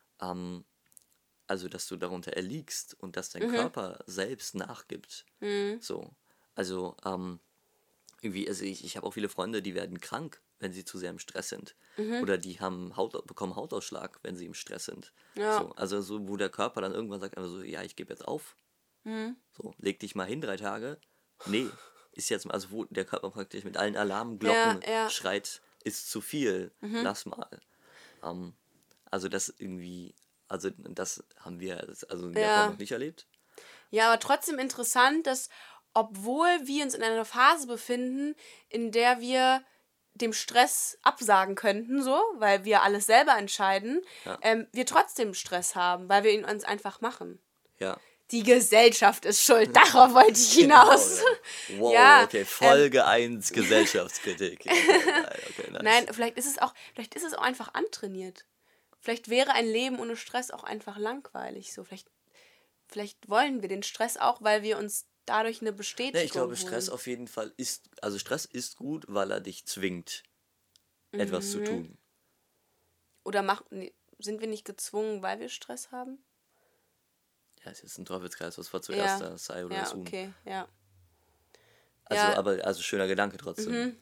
darunter erliegst und dass dein Körper selbst nachgibt. So. Also, irgendwie, also ich habe auch viele Freunde, die werden krank, wenn sie zu sehr im Stress sind. Oder die bekommen Hautausschlag, wenn sie im Stress sind. Ja. So, also so, wo der Körper dann irgendwann sagt, also, ja, ich gebe jetzt auf. So, leg dich mal hin 3 Tage. Nee, ist jetzt, also wo der Körper praktisch mit allen Alarmglocken Ja. schreit, ist zu viel, lass mal. Also das irgendwie, also das haben wir also in der Ja. Form noch nicht erlebt. Ja, aber trotzdem interessant, dass obwohl wir uns in einer Phase befinden, in der wir dem Stress absagen könnten, so, weil wir alles selber entscheiden, wir trotzdem Stress haben, weil wir ihn uns einfach machen. Ja. Die Gesellschaft ist schuld, darauf wollte ich hinaus. Genau, wow, Ja, okay, Folge 1 Gesellschaftskritik. Okay, nice. Nein, vielleicht ist es auch einfach antrainiert. Vielleicht wäre ein Leben ohne Stress auch einfach langweilig. So, vielleicht wollen wir den Stress auch, weil wir uns dadurch eine Bestätigung Nee, ich glaube, holen. Stress auf jeden Fall Stress ist gut, weil er dich zwingt, etwas zu tun. Oder sind wir nicht gezwungen, weil wir Stress haben? Ja, es ist ein Teufelskreis, was war zuerst da, Sei oder das Huhn. Okay, ja. Also schöner Gedanke trotzdem.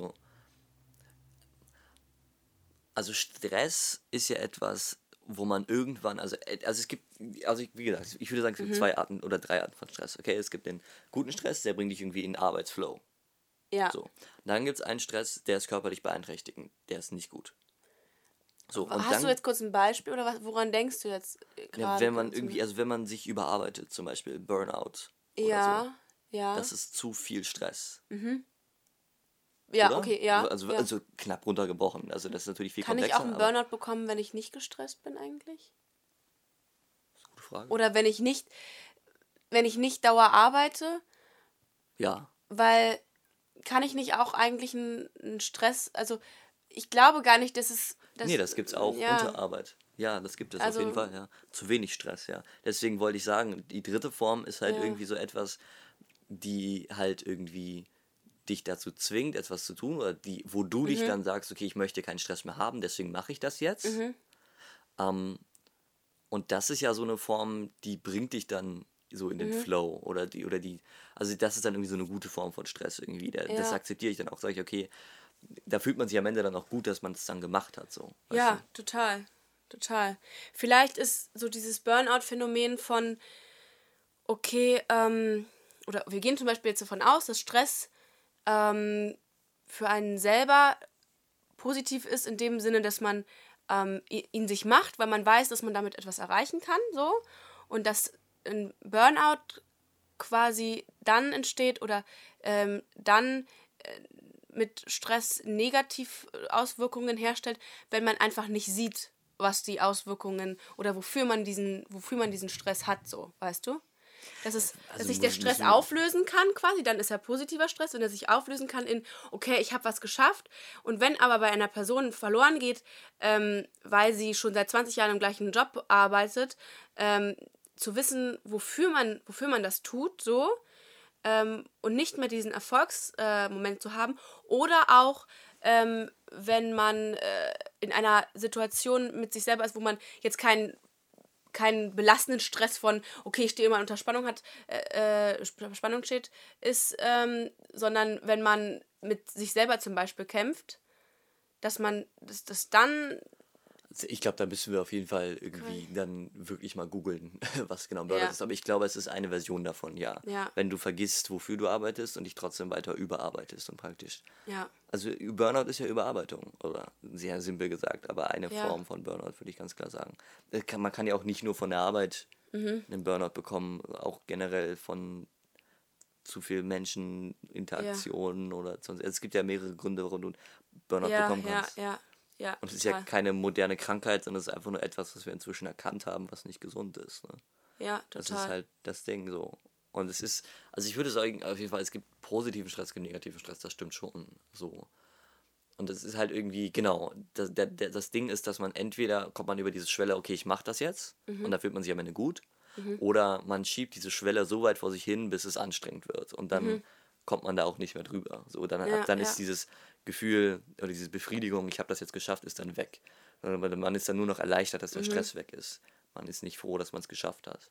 Also Stress ist ja etwas, wo man irgendwann, wie gesagt, ich würde sagen, es gibt 2 Arten oder 3 Arten von Stress. Okay, es gibt den guten Stress, der bringt dich irgendwie in den Arbeitsflow. Ja. So. Dann gibt es einen Stress, der ist körperlich beeinträchtigend, der ist nicht gut. So, und Hast dann, du jetzt kurz ein Beispiel oder woran denkst du jetzt gerade? ja, wenn man sich überarbeitet, zum Beispiel Burnout oder Ja, so, ja. das ist zu viel Stress. Ja, oder? okay, ja. Also knapp runtergebrochen. Also das ist natürlich viel Kann ich komplexer. auch einen aber- Burnout bekommen, wenn ich nicht gestresst bin eigentlich? Gute Frage. Oder wenn ich nicht Dauer arbeite, Ja. weil kann ich nicht auch eigentlich einen Stress, also ich glaube gar nicht, dass es... Nee, das gibt's auch ja. unter Arbeit. Ja, das gibt es Also- auf jeden Fall, ja. Zu wenig Stress, ja. Deswegen wollte ich sagen, die dritte Form ist halt Ja. irgendwie so etwas, die halt irgendwie dich dazu zwingt, etwas zu tun, oder wo du dich dann sagst, okay, ich möchte keinen Stress mehr haben, deswegen mache ich das jetzt. Und das ist ja so eine Form, die bringt dich dann so in den Flow also das ist dann irgendwie so eine gute Form von Stress irgendwie. Das akzeptiere ich dann auch, sage ich, okay, da fühlt man sich am Ende dann auch gut, dass man es dann gemacht hat, so. Weißt Ja, du? total. Vielleicht ist so dieses Burnout-Phänomen von, okay, oder wir gehen zum Beispiel jetzt davon aus, dass Stress für einen selber positiv ist, in dem Sinne, dass man ihn sich macht, weil man weiß, dass man damit etwas erreichen kann, so. Und dass ein Burnout quasi dann entsteht oder dann mit Stress negativ Auswirkungen herstellt, wenn man einfach nicht sieht, was die Auswirkungen oder wofür man diesen Stress hat, so, weißt du? dass Also sich der Stress auflösen kann quasi, dann ist er positiver Stress, wenn er sich auflösen kann in, okay, ich habe was geschafft. Und wenn aber bei einer Person verloren geht, weil sie schon seit 20 Jahren im gleichen Job arbeitet, zu wissen, wofür man das tut, so, und nicht mehr diesen Erfolgsmoment zu haben. Oder auch, wenn man in einer Situation mit sich selber ist, wo man jetzt keinen belastenden Stress von, okay, ich stehe immer unter Spannung Spannung steht, ist, sondern wenn man mit sich selber zum Beispiel kämpft, dass man das dann. Ich glaube, da müssen wir auf jeden Fall irgendwie dann wirklich mal googeln, was genau Burnout ist. Aber ich glaube, es ist eine Version davon, ja. Wenn du vergisst, wofür du arbeitest und dich trotzdem weiter überarbeitest und praktisch. Ja. Also Burnout ist ja Überarbeitung, oder sehr simpel gesagt, aber eine Form von Burnout, würde ich ganz klar sagen. Man kann ja auch nicht nur von der Arbeit einen Burnout bekommen, auch generell von zu viel Menscheninteraktionen oder sonst. Es gibt ja mehrere Gründe, warum du Burnout bekommen kannst. Ja, und es ist ja keine moderne Krankheit, sondern es ist einfach nur etwas, was wir inzwischen erkannt haben, was nicht gesund ist. Ne? Ja, total. Das ist halt das Ding so. Und es ist, also ich würde sagen, auf jeden Fall, es gibt positiven Stress, es gibt negativen Stress, das stimmt schon so. Und es ist halt irgendwie, genau, das Ding ist, dass man entweder kommt man über diese Schwelle, okay, ich mache das jetzt und da fühlt man sich am Ende gut, oder man schiebt diese Schwelle so weit vor sich hin, bis es anstrengend wird und dann kommt man da auch nicht mehr drüber. So, dann ist dieses Gefühl oder diese Befriedigung, ich habe das jetzt geschafft, ist dann weg. Weil man ist dann nur noch erleichtert, dass der Stress weg ist. Man ist nicht froh, dass man es geschafft hat.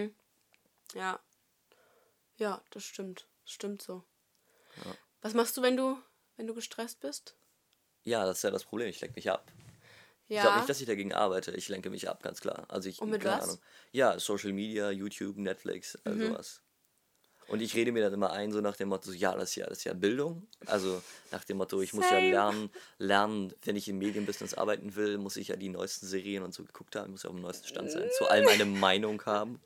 Ja. Ja, das stimmt. Das stimmt so. Ja. Was machst du, wenn du gestresst bist? Ja, das ist ja das Problem. Ich lenke mich ab. Ja. Ich glaube nicht, dass ich dagegen arbeite. Ich lenke mich ab, ganz klar. Also und mit was? Ahnung. Ja, Social Media, YouTube, Netflix, also sowas. Und ich rede mir dann immer ein, so nach dem Motto, ja, das ist ja Bildung. Also nach dem Motto, ich muss ja lernen, wenn ich im Medienbusiness arbeiten will, muss ich ja die neuesten Serien und so geguckt haben, muss ja auf dem neuesten Stand sein, zu allem eine Meinung haben.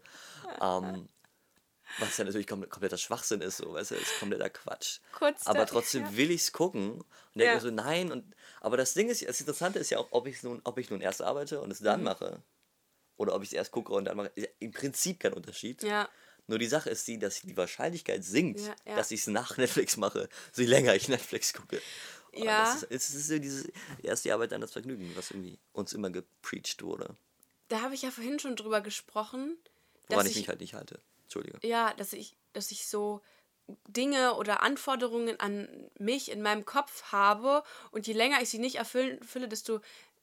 Was ja natürlich kompletter Schwachsinn ist, so, weißt du, ist kompletter Quatsch. Aber trotzdem will ich es gucken und denke mir so, nein. Aber das Ding ist, das Interessante ist ja auch, ob ich nun erst arbeite und es dann mache oder ob ich es erst gucke und dann mache. Ist ja im Prinzip kein Unterschied. Ja. Nur die Sache ist die, dass die Wahrscheinlichkeit sinkt, dass ich es nach Netflix mache, so länger ich Netflix gucke. Ja. Es ist so erst die Arbeit, dann das Vergnügen, was irgendwie uns immer gepreacht wurde. Da habe ich ja vorhin schon drüber gesprochen. Woran ich mich halt nicht halte. Entschuldige. Ja, dass ich so Dinge oder Anforderungen an mich in meinem Kopf habe und je länger ich sie nicht erfülle, desto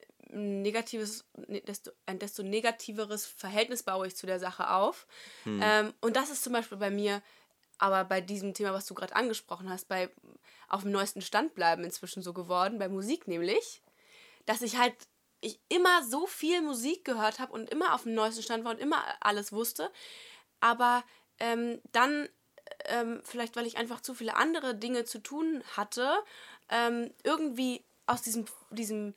negativeres Verhältnis baue ich zu der Sache auf. Und das ist zum Beispiel bei mir, aber bei diesem Thema, was du gerade angesprochen hast, bei auf dem neuesten Stand bleiben inzwischen so geworden, bei Musik nämlich, dass ich immer so viel Musik gehört habe und immer auf dem neuesten Stand war und immer alles wusste, aber dann, vielleicht weil ich einfach zu viele andere Dinge zu tun hatte, irgendwie aus diesem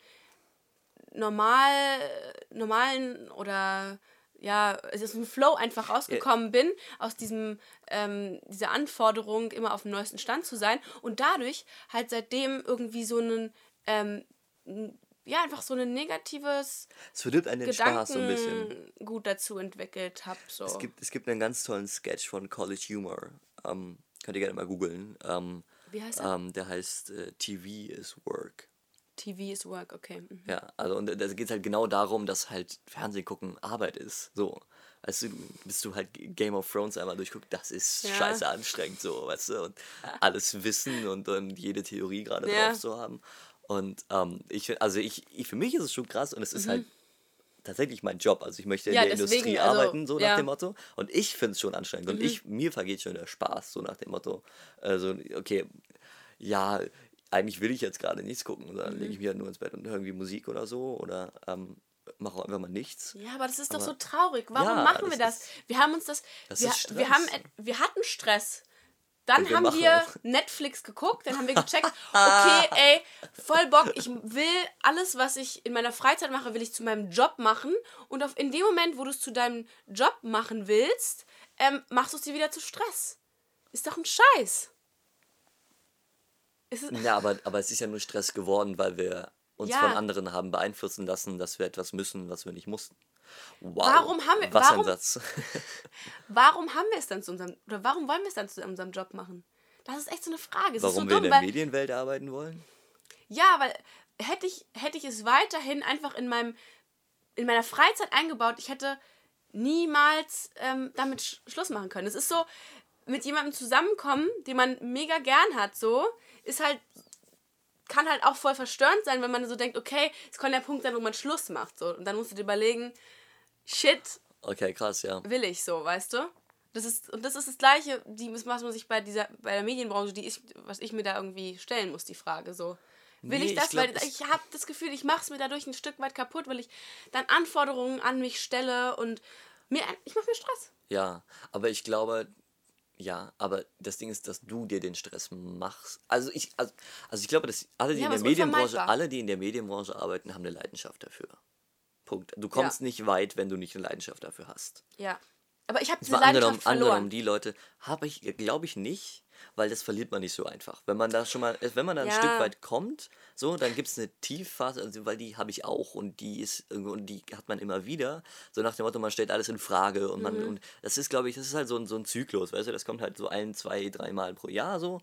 normalen oder ja, es ist ein Flow einfach rausgekommen bin, aus dieser Anforderung, immer auf dem neuesten Stand zu sein und dadurch halt seitdem irgendwie so einfach so ein negatives es verdirbt einen den Spaß so ein bisschen. Gut dazu entwickelt habe. So. Es gibt einen ganz tollen Sketch von College Humor. Könnt ihr gerne mal googeln. Wie heißt er? Der heißt TV is Work. TV is Work, okay. Ja, also und da geht es halt genau darum, dass halt Fernsehen gucken Arbeit ist. So. Weißt du, bis du halt Game of Thrones einmal durchguckst, das ist scheiße anstrengend, so, weißt du, und alles wissen und jede Theorie gerade drauf zu haben. Und für mich ist es schon krass und es ist halt tatsächlich mein Job. Also ich möchte in der Industrie arbeiten, so nach dem Motto. Und ich finde es schon anstrengend. Und mir vergeht schon der Spaß, so nach dem Motto. Also, okay, ja, eigentlich will ich jetzt gerade nichts gucken, sondern lege ich mich halt nur ins Bett und höre irgendwie Musik oder so oder mache auch einfach mal nichts. Ja, aber das ist doch so traurig. Warum machen wir das? Wir haben uns wir hatten Stress. Dann haben wir Netflix geguckt, dann haben wir gecheckt, okay, ey, voll Bock, ich will alles, was ich in meiner Freizeit mache, will ich zu meinem Job machen. Und in dem Moment, wo du es zu deinem Job machen willst, machst du es dir wieder zu Stress. Ist doch ein Scheiß. Ja, aber es ist ja nur Stress geworden, weil wir uns von anderen haben beeinflussen lassen, dass wir etwas müssen, was wir nicht mussten. Wow, Warum haben wir, was ein warum, Satz. warum haben wir es dann zu unserem, oder warum wollen wir es dann zu unserem Job machen? Das ist echt so eine Frage. Es ist so Warum wir in dumm, der weil, Medienwelt arbeiten wollen? ja, weil hätte ich es weiterhin einfach in meiner Freizeit eingebaut, ich hätte niemals damit Schluss machen können. Es ist so, mit jemandem zusammenkommen, den man mega gern hat, so, ist halt, kann halt auch voll verstörend sein, wenn man so denkt, okay, es kann der Punkt sein, wo man Schluss macht, so. Und dann musst du dir überlegen, shit, Okay, krass, ja. will ich so, weißt du? Das ist das Gleiche, was man sich bei der Medienbranche, was ich mir da irgendwie stellen muss, die Frage, so. Will Nee, ich das? ich glaub, Weil ich habe das Gefühl, ich mache es mir dadurch ein Stück weit kaputt, weil ich dann Anforderungen an mich stelle und ich mache mir Stress. Ja, aber ich glaube, ja, aber das Ding ist, dass du dir den Stress machst. Also ich glaube, dass alle, die Ja, in aber der ist Medienbranche, unvermeidbar. alle, die in der Medienbranche arbeiten, haben eine Leidenschaft dafür. Punkt. Du Ja, kommst nicht weit, wenn du nicht eine Leidenschaft dafür hast. ja. Aber ich habe Jetzt diese mal angenommen, Leidenschaft verloren. die Leute glaube ich nicht, weil das verliert man nicht so einfach. Wenn man da schon mal, wenn man da ein Stück Ja, weit kommt, so, dann gibt es eine Tiefphase, also, weil die habe ich auch und die ist irgendwo, und die hat man immer wieder, so nach dem Motto, man stellt alles in Frage und das ist, glaube ich, das ist halt so ein Zyklus, weißt du, das kommt halt so 1, 2, 3 Mal pro Jahr so,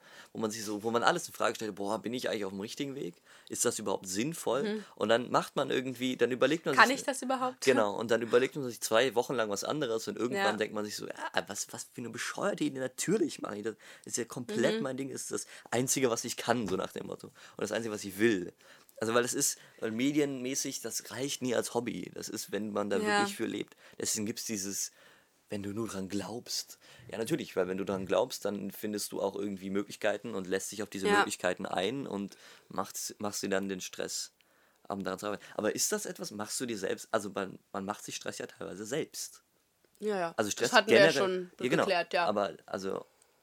wo man alles in Frage stellt, boah, bin ich eigentlich auf dem richtigen Weg? Ist das überhaupt sinnvoll? Und dann macht man irgendwie, dann überlegt man kann sich, ich das überhaupt? genau, und dann überlegt man sich 2 Wochen lang was anderes und irgendwann Ja, denkt man sich so, ja, was für eine bescheuerte Idee, natürlich mache ich das. Das ist ja komplett mein Ding, ist das Einzige, was ich kann, so nach dem Motto. Und das Einzige, was ich will. Also, weil medienmäßig, das reicht nie als Hobby. Das ist, wenn man da ja, wirklich für lebt. Deswegen gibt es dieses, wenn du nur dran glaubst. Ja, natürlich, weil wenn du dran glaubst, dann findest du auch irgendwie Möglichkeiten und lässt dich auf diese ja, Möglichkeiten ein und machst dir dann den Stress daran zu arbeiten. Aber ist das etwas, machst du dir selbst, also man macht sich Stress ja teilweise selbst. ja, ja. Also Das Stress hatten wir ja generell, schon ja genau, geklärt, ja. aber also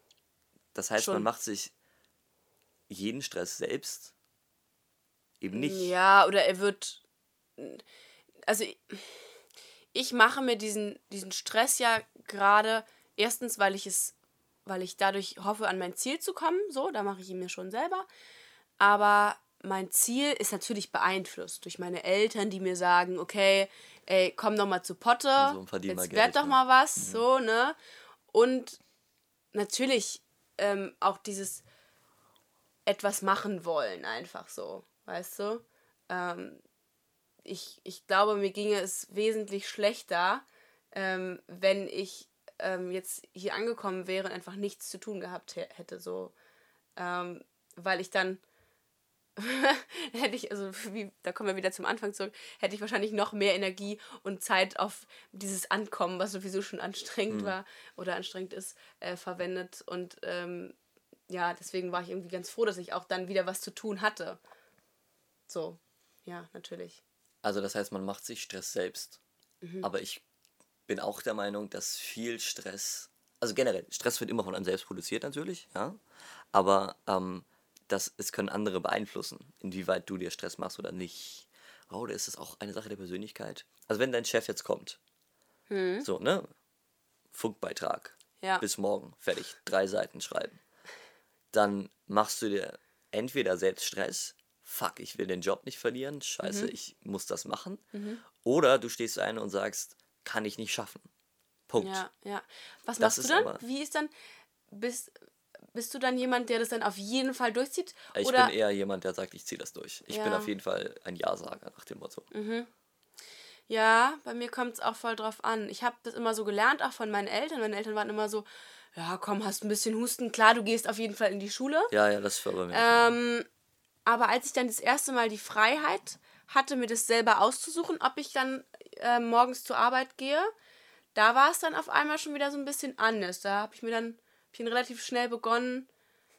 das heißt, man Schon. macht sich jeden Stress selbst eben nicht. Ja, oder also ich mache mir diesen Stress ja gerade, erstens, weil ich dadurch hoffe, an mein Ziel zu kommen, so, da mache ich ihn mir schon selber, aber mein Ziel ist natürlich beeinflusst durch meine Eltern, die mir sagen, okay, ey, komm doch mal zu Potte, So verdien mal jetzt werd Geld, doch ne? mal was, so, ne? Und natürlich auch dieses etwas machen wollen, einfach so, weißt du? Ähm, ich glaube, mir ginge es wesentlich schlechter, wenn ich jetzt hier angekommen wäre und einfach nichts zu tun gehabt hätte, so. Weil ich dann hätte ich, also da kommen wir wieder zum Anfang zurück, hätte ich wahrscheinlich noch mehr Energie und Zeit auf dieses Ankommen, was sowieso schon anstrengend war oder anstrengend ist, verwendet. Und ja, deswegen war ich irgendwie ganz froh, dass ich auch dann wieder was zu tun hatte. So, ja, natürlich. Also das heißt, man macht sich Stress selbst. Aber ich bin auch der Meinung, dass viel Stress, also generell, Stress wird immer von einem selbst produziert natürlich, ja. Aber es können andere beeinflussen, inwieweit du dir Stress machst oder nicht. Oh, oder ist das auch eine Sache der Persönlichkeit? Also wenn dein Chef jetzt kommt, so, ne? Funkbeitrag, Ja, bis morgen, fertig, 3 Seiten schreiben. Dann machst du dir entweder selbst Stress, fuck, ich will den Job nicht verlieren, scheiße, ich muss das machen. Oder du stehst ein und sagst, kann ich nicht schaffen. Punkt. ja, ja. Was Das machst du ist dann? aber, Wie ist dann, bist du dann jemand, der das dann auf jeden Fall durchzieht? ich bin Oder, eher jemand, der sagt, ich ziehe das durch. Ich bin auf ja, jeden Fall ein Ja-Sager nach dem Motto. ja, bei mir kommt es auch voll drauf an. Ich habe das immer so gelernt, auch von meinen Eltern. Meine Eltern waren immer so, ja, komm, hast ein bisschen Husten. Klar, du gehst auf jeden Fall in die Schule. Ja, ja, das war bei mir auch so. Aber als ich dann das erste Mal die Freiheit hatte, mir das selber auszusuchen, ob ich dann morgens zur Arbeit gehe, da war es dann auf einmal schon wieder so ein bisschen anders. Da habe ich relativ schnell begonnen,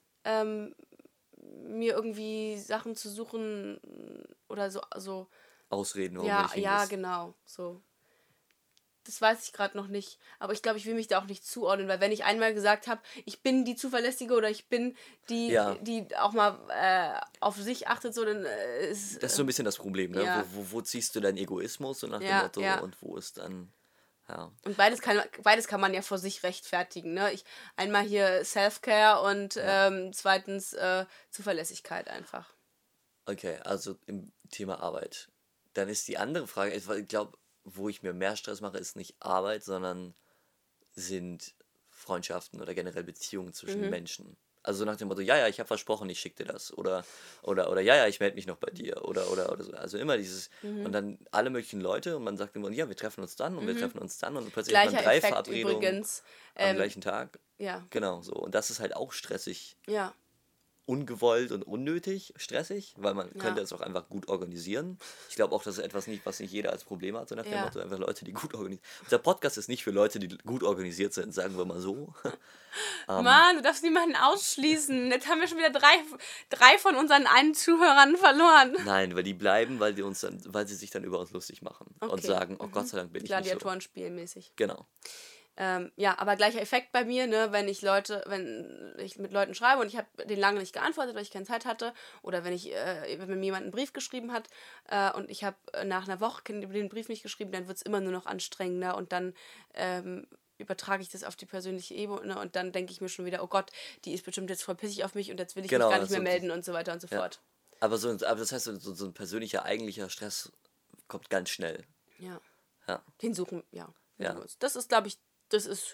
mir irgendwie Sachen zu suchen oder so. Ausreden, warum du Ja, nicht ja, hingehst. genau, so. Das weiß ich gerade noch nicht. Aber ich glaube, ich will mich da auch nicht zuordnen, weil wenn ich einmal gesagt habe, ich bin die Zuverlässige oder ich bin Ja, die auch mal auf sich achtet, so, dann ist das ist so ein bisschen das Problem, ne? ja, Wo ziehst du deinen Egoismus so nach dem ja, Motto ja. und wo ist dann, ja. Und beides kann man ja vor sich rechtfertigen, ne? Einmal hier Self-Care und Ja. zweitens Zuverlässigkeit einfach. Okay, also im Thema Arbeit. Dann ist die andere Frage, ich glaube, wo ich mir mehr Stress mache, ist nicht Arbeit, sondern sind Freundschaften oder generell Beziehungen zwischen Menschen. Also so nach dem Motto, ja, ich habe versprochen, ich schicke dir das. Oder ja, ich melde mich noch bei dir. Oder so. Also immer dieses, und dann alle möglichen Leute und man sagt immer, ja, wir treffen uns dann und wir treffen uns dann und plötzlich hat man Gleicher 3 Effekt Verabredungen übrigens. am gleichen Tag. Ja. Genau, so. Und das ist halt auch stressig. Ja. Ungewollt und unnötig stressig, weil man Ja. könnte es auch einfach gut organisieren. Ich glaube auch, das ist etwas nicht, was nicht jeder als Problem hat, so nach dem Ja. Motto, einfach Leute, die gut organisiert sind. Unser Podcast ist nicht für Leute, die gut organisiert sind, sagen wir mal so. Mann, du darfst niemanden ausschließen. Jetzt haben wir schon wieder drei von unseren einen Zuhörern verloren. Nein, weil die bleiben, weil sie sich dann über uns lustig machen und Okay. sagen, oh Gott sei Dank bin ich nicht so. Gladiatorenspiel mäßig. Genau. Ja, aber gleicher Effekt bei mir, ne, wenn ich mit Leuten schreibe und ich habe denen lange nicht geantwortet, weil ich keine Zeit hatte, oder wenn mir jemand einen Brief geschrieben hat und ich habe nach einer Woche den Brief nicht geschrieben, dann wird es immer nur noch anstrengender und dann übertrage ich das auf die persönliche Ebene und dann denke ich mir schon wieder, oh Gott, die ist bestimmt jetzt voll pissig auf mich und jetzt will ich mich gar nicht mehr melden und so weiter und so fort. Aber das heißt, so ein persönlicher, eigentlicher Stress kommt ganz schnell. Ja. Ja. Den suchen, ja. Ja. Das ist, glaube ich, das ist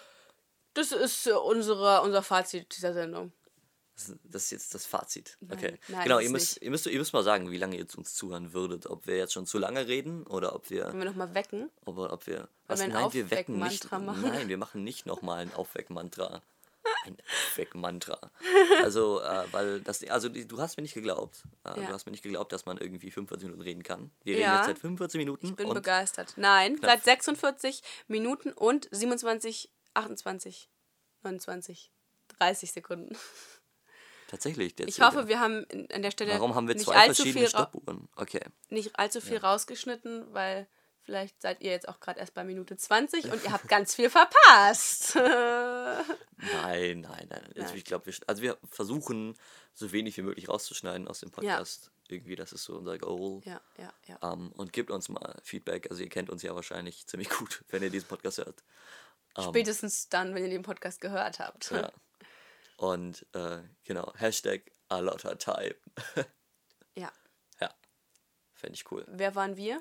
unser Fazit dieser Sendung. Das ist jetzt das Fazit. Okay. Nein, genau, ist ihr müsst mal sagen, wie lange ihr jetzt uns zuhören würdet. Ob wir jetzt schon zu lange reden oder ob wir. Wollen wir nochmal wecken? Ob wir. Wollen wir ein Aufweckmantra machen? Nein, wir machen nicht nochmal ein Aufweckmantra. Ein Aufweckmantra. Also, weil du hast mir nicht geglaubt. Du hast mir nicht geglaubt, dass man irgendwie 45 Minuten reden kann. Wir reden jetzt seit 45 Minuten. Ich bin begeistert. Nein, seit 46 Minuten und 27, 28, 29, 30 Sekunden. Tatsächlich. Ich hoffe, wir haben an der Stelle Warum haben wir nicht 2 allzu verschiedene viel Stoppuhren? Okay. nicht allzu viel rausgeschnitten, weil vielleicht seid ihr jetzt auch gerade erst bei Minute 20 und ihr habt ganz viel verpasst. Nein. Also ich glaube, wir versuchen, so wenig wie möglich rauszuschneiden aus dem Podcast. Irgendwie, das ist so unser Goal. Ja. Und gebt uns mal Feedback. Also ihr kennt uns ja wahrscheinlich ziemlich gut, wenn ihr diesen Podcast hört. Spätestens dann, wenn ihr den Podcast gehört habt. Ja. Und genau, #ALottaTime. Ja. Ja, fände ich cool. Wer waren wir?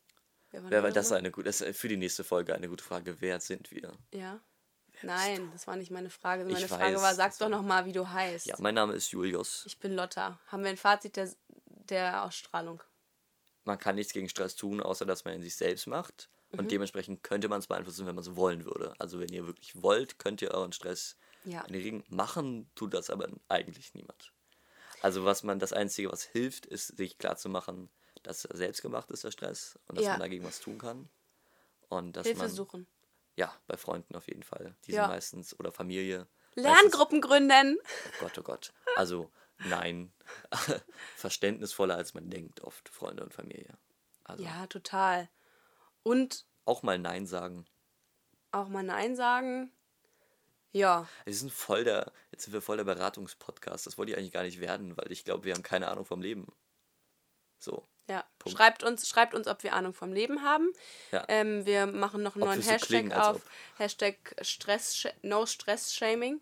Das ist für die nächste Folge eine gute Frage. Wer sind wir? Ja. Nein, das war nicht meine Frage. Ich Meine Frage weiß, war, sag doch nochmal, wie du heißt. Ja, mein Name ist Julius. Ich bin Lotta. Haben wir ein Fazit der Ausstrahlung? Man kann nichts gegen Stress tun, außer dass man ihn sich selbst macht. Und dementsprechend könnte man es beeinflussen, wenn man es wollen würde. Also wenn ihr wirklich wollt, könnt ihr euren Stress erledigen. Machen tut das aber eigentlich niemand. Also das Einzige, was hilft, ist, sich klarzumachen, dass er selbst gemacht ist, der Stress. Und dass man dagegen was tun kann. Und dass Hilfe suchen. Ja, bei Freunden auf jeden Fall. Die sind meistens, oder Familie. Lerngruppen gründen. Oh Gott. Also, nein. Verständnisvoller, als man denkt, oft Freunde und Familie. Also, Ja, total. Und auch mal Nein sagen. auch mal Nein sagen. Ja. Jetzt sind wir voll der Beratungspodcast. Das wollte ich eigentlich gar nicht werden, weil ich glaube, wir haben keine Ahnung vom Leben. So. Ja. Punkt. Schreibt uns, ob wir Ahnung vom Leben haben. Ja. Wir machen noch einen neuen wir so Hashtag klingen, als auf. Hashtag No Stress Shaming.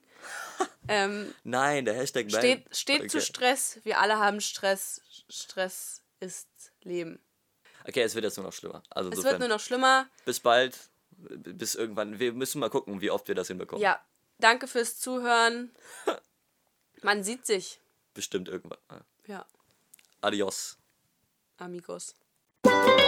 Nein, der Hashtag Steht zu Stress. Wir alle haben Stress. Stress ist Leben. Okay, es wird jetzt nur noch schlimmer. Also Es wird nur noch schlimmer. Bis bald. Bis irgendwann. Wir müssen mal gucken, wie oft wir das hinbekommen. Ja. Danke fürs Zuhören. Man sieht sich. Bestimmt irgendwann. Ja. Adios. Amigos.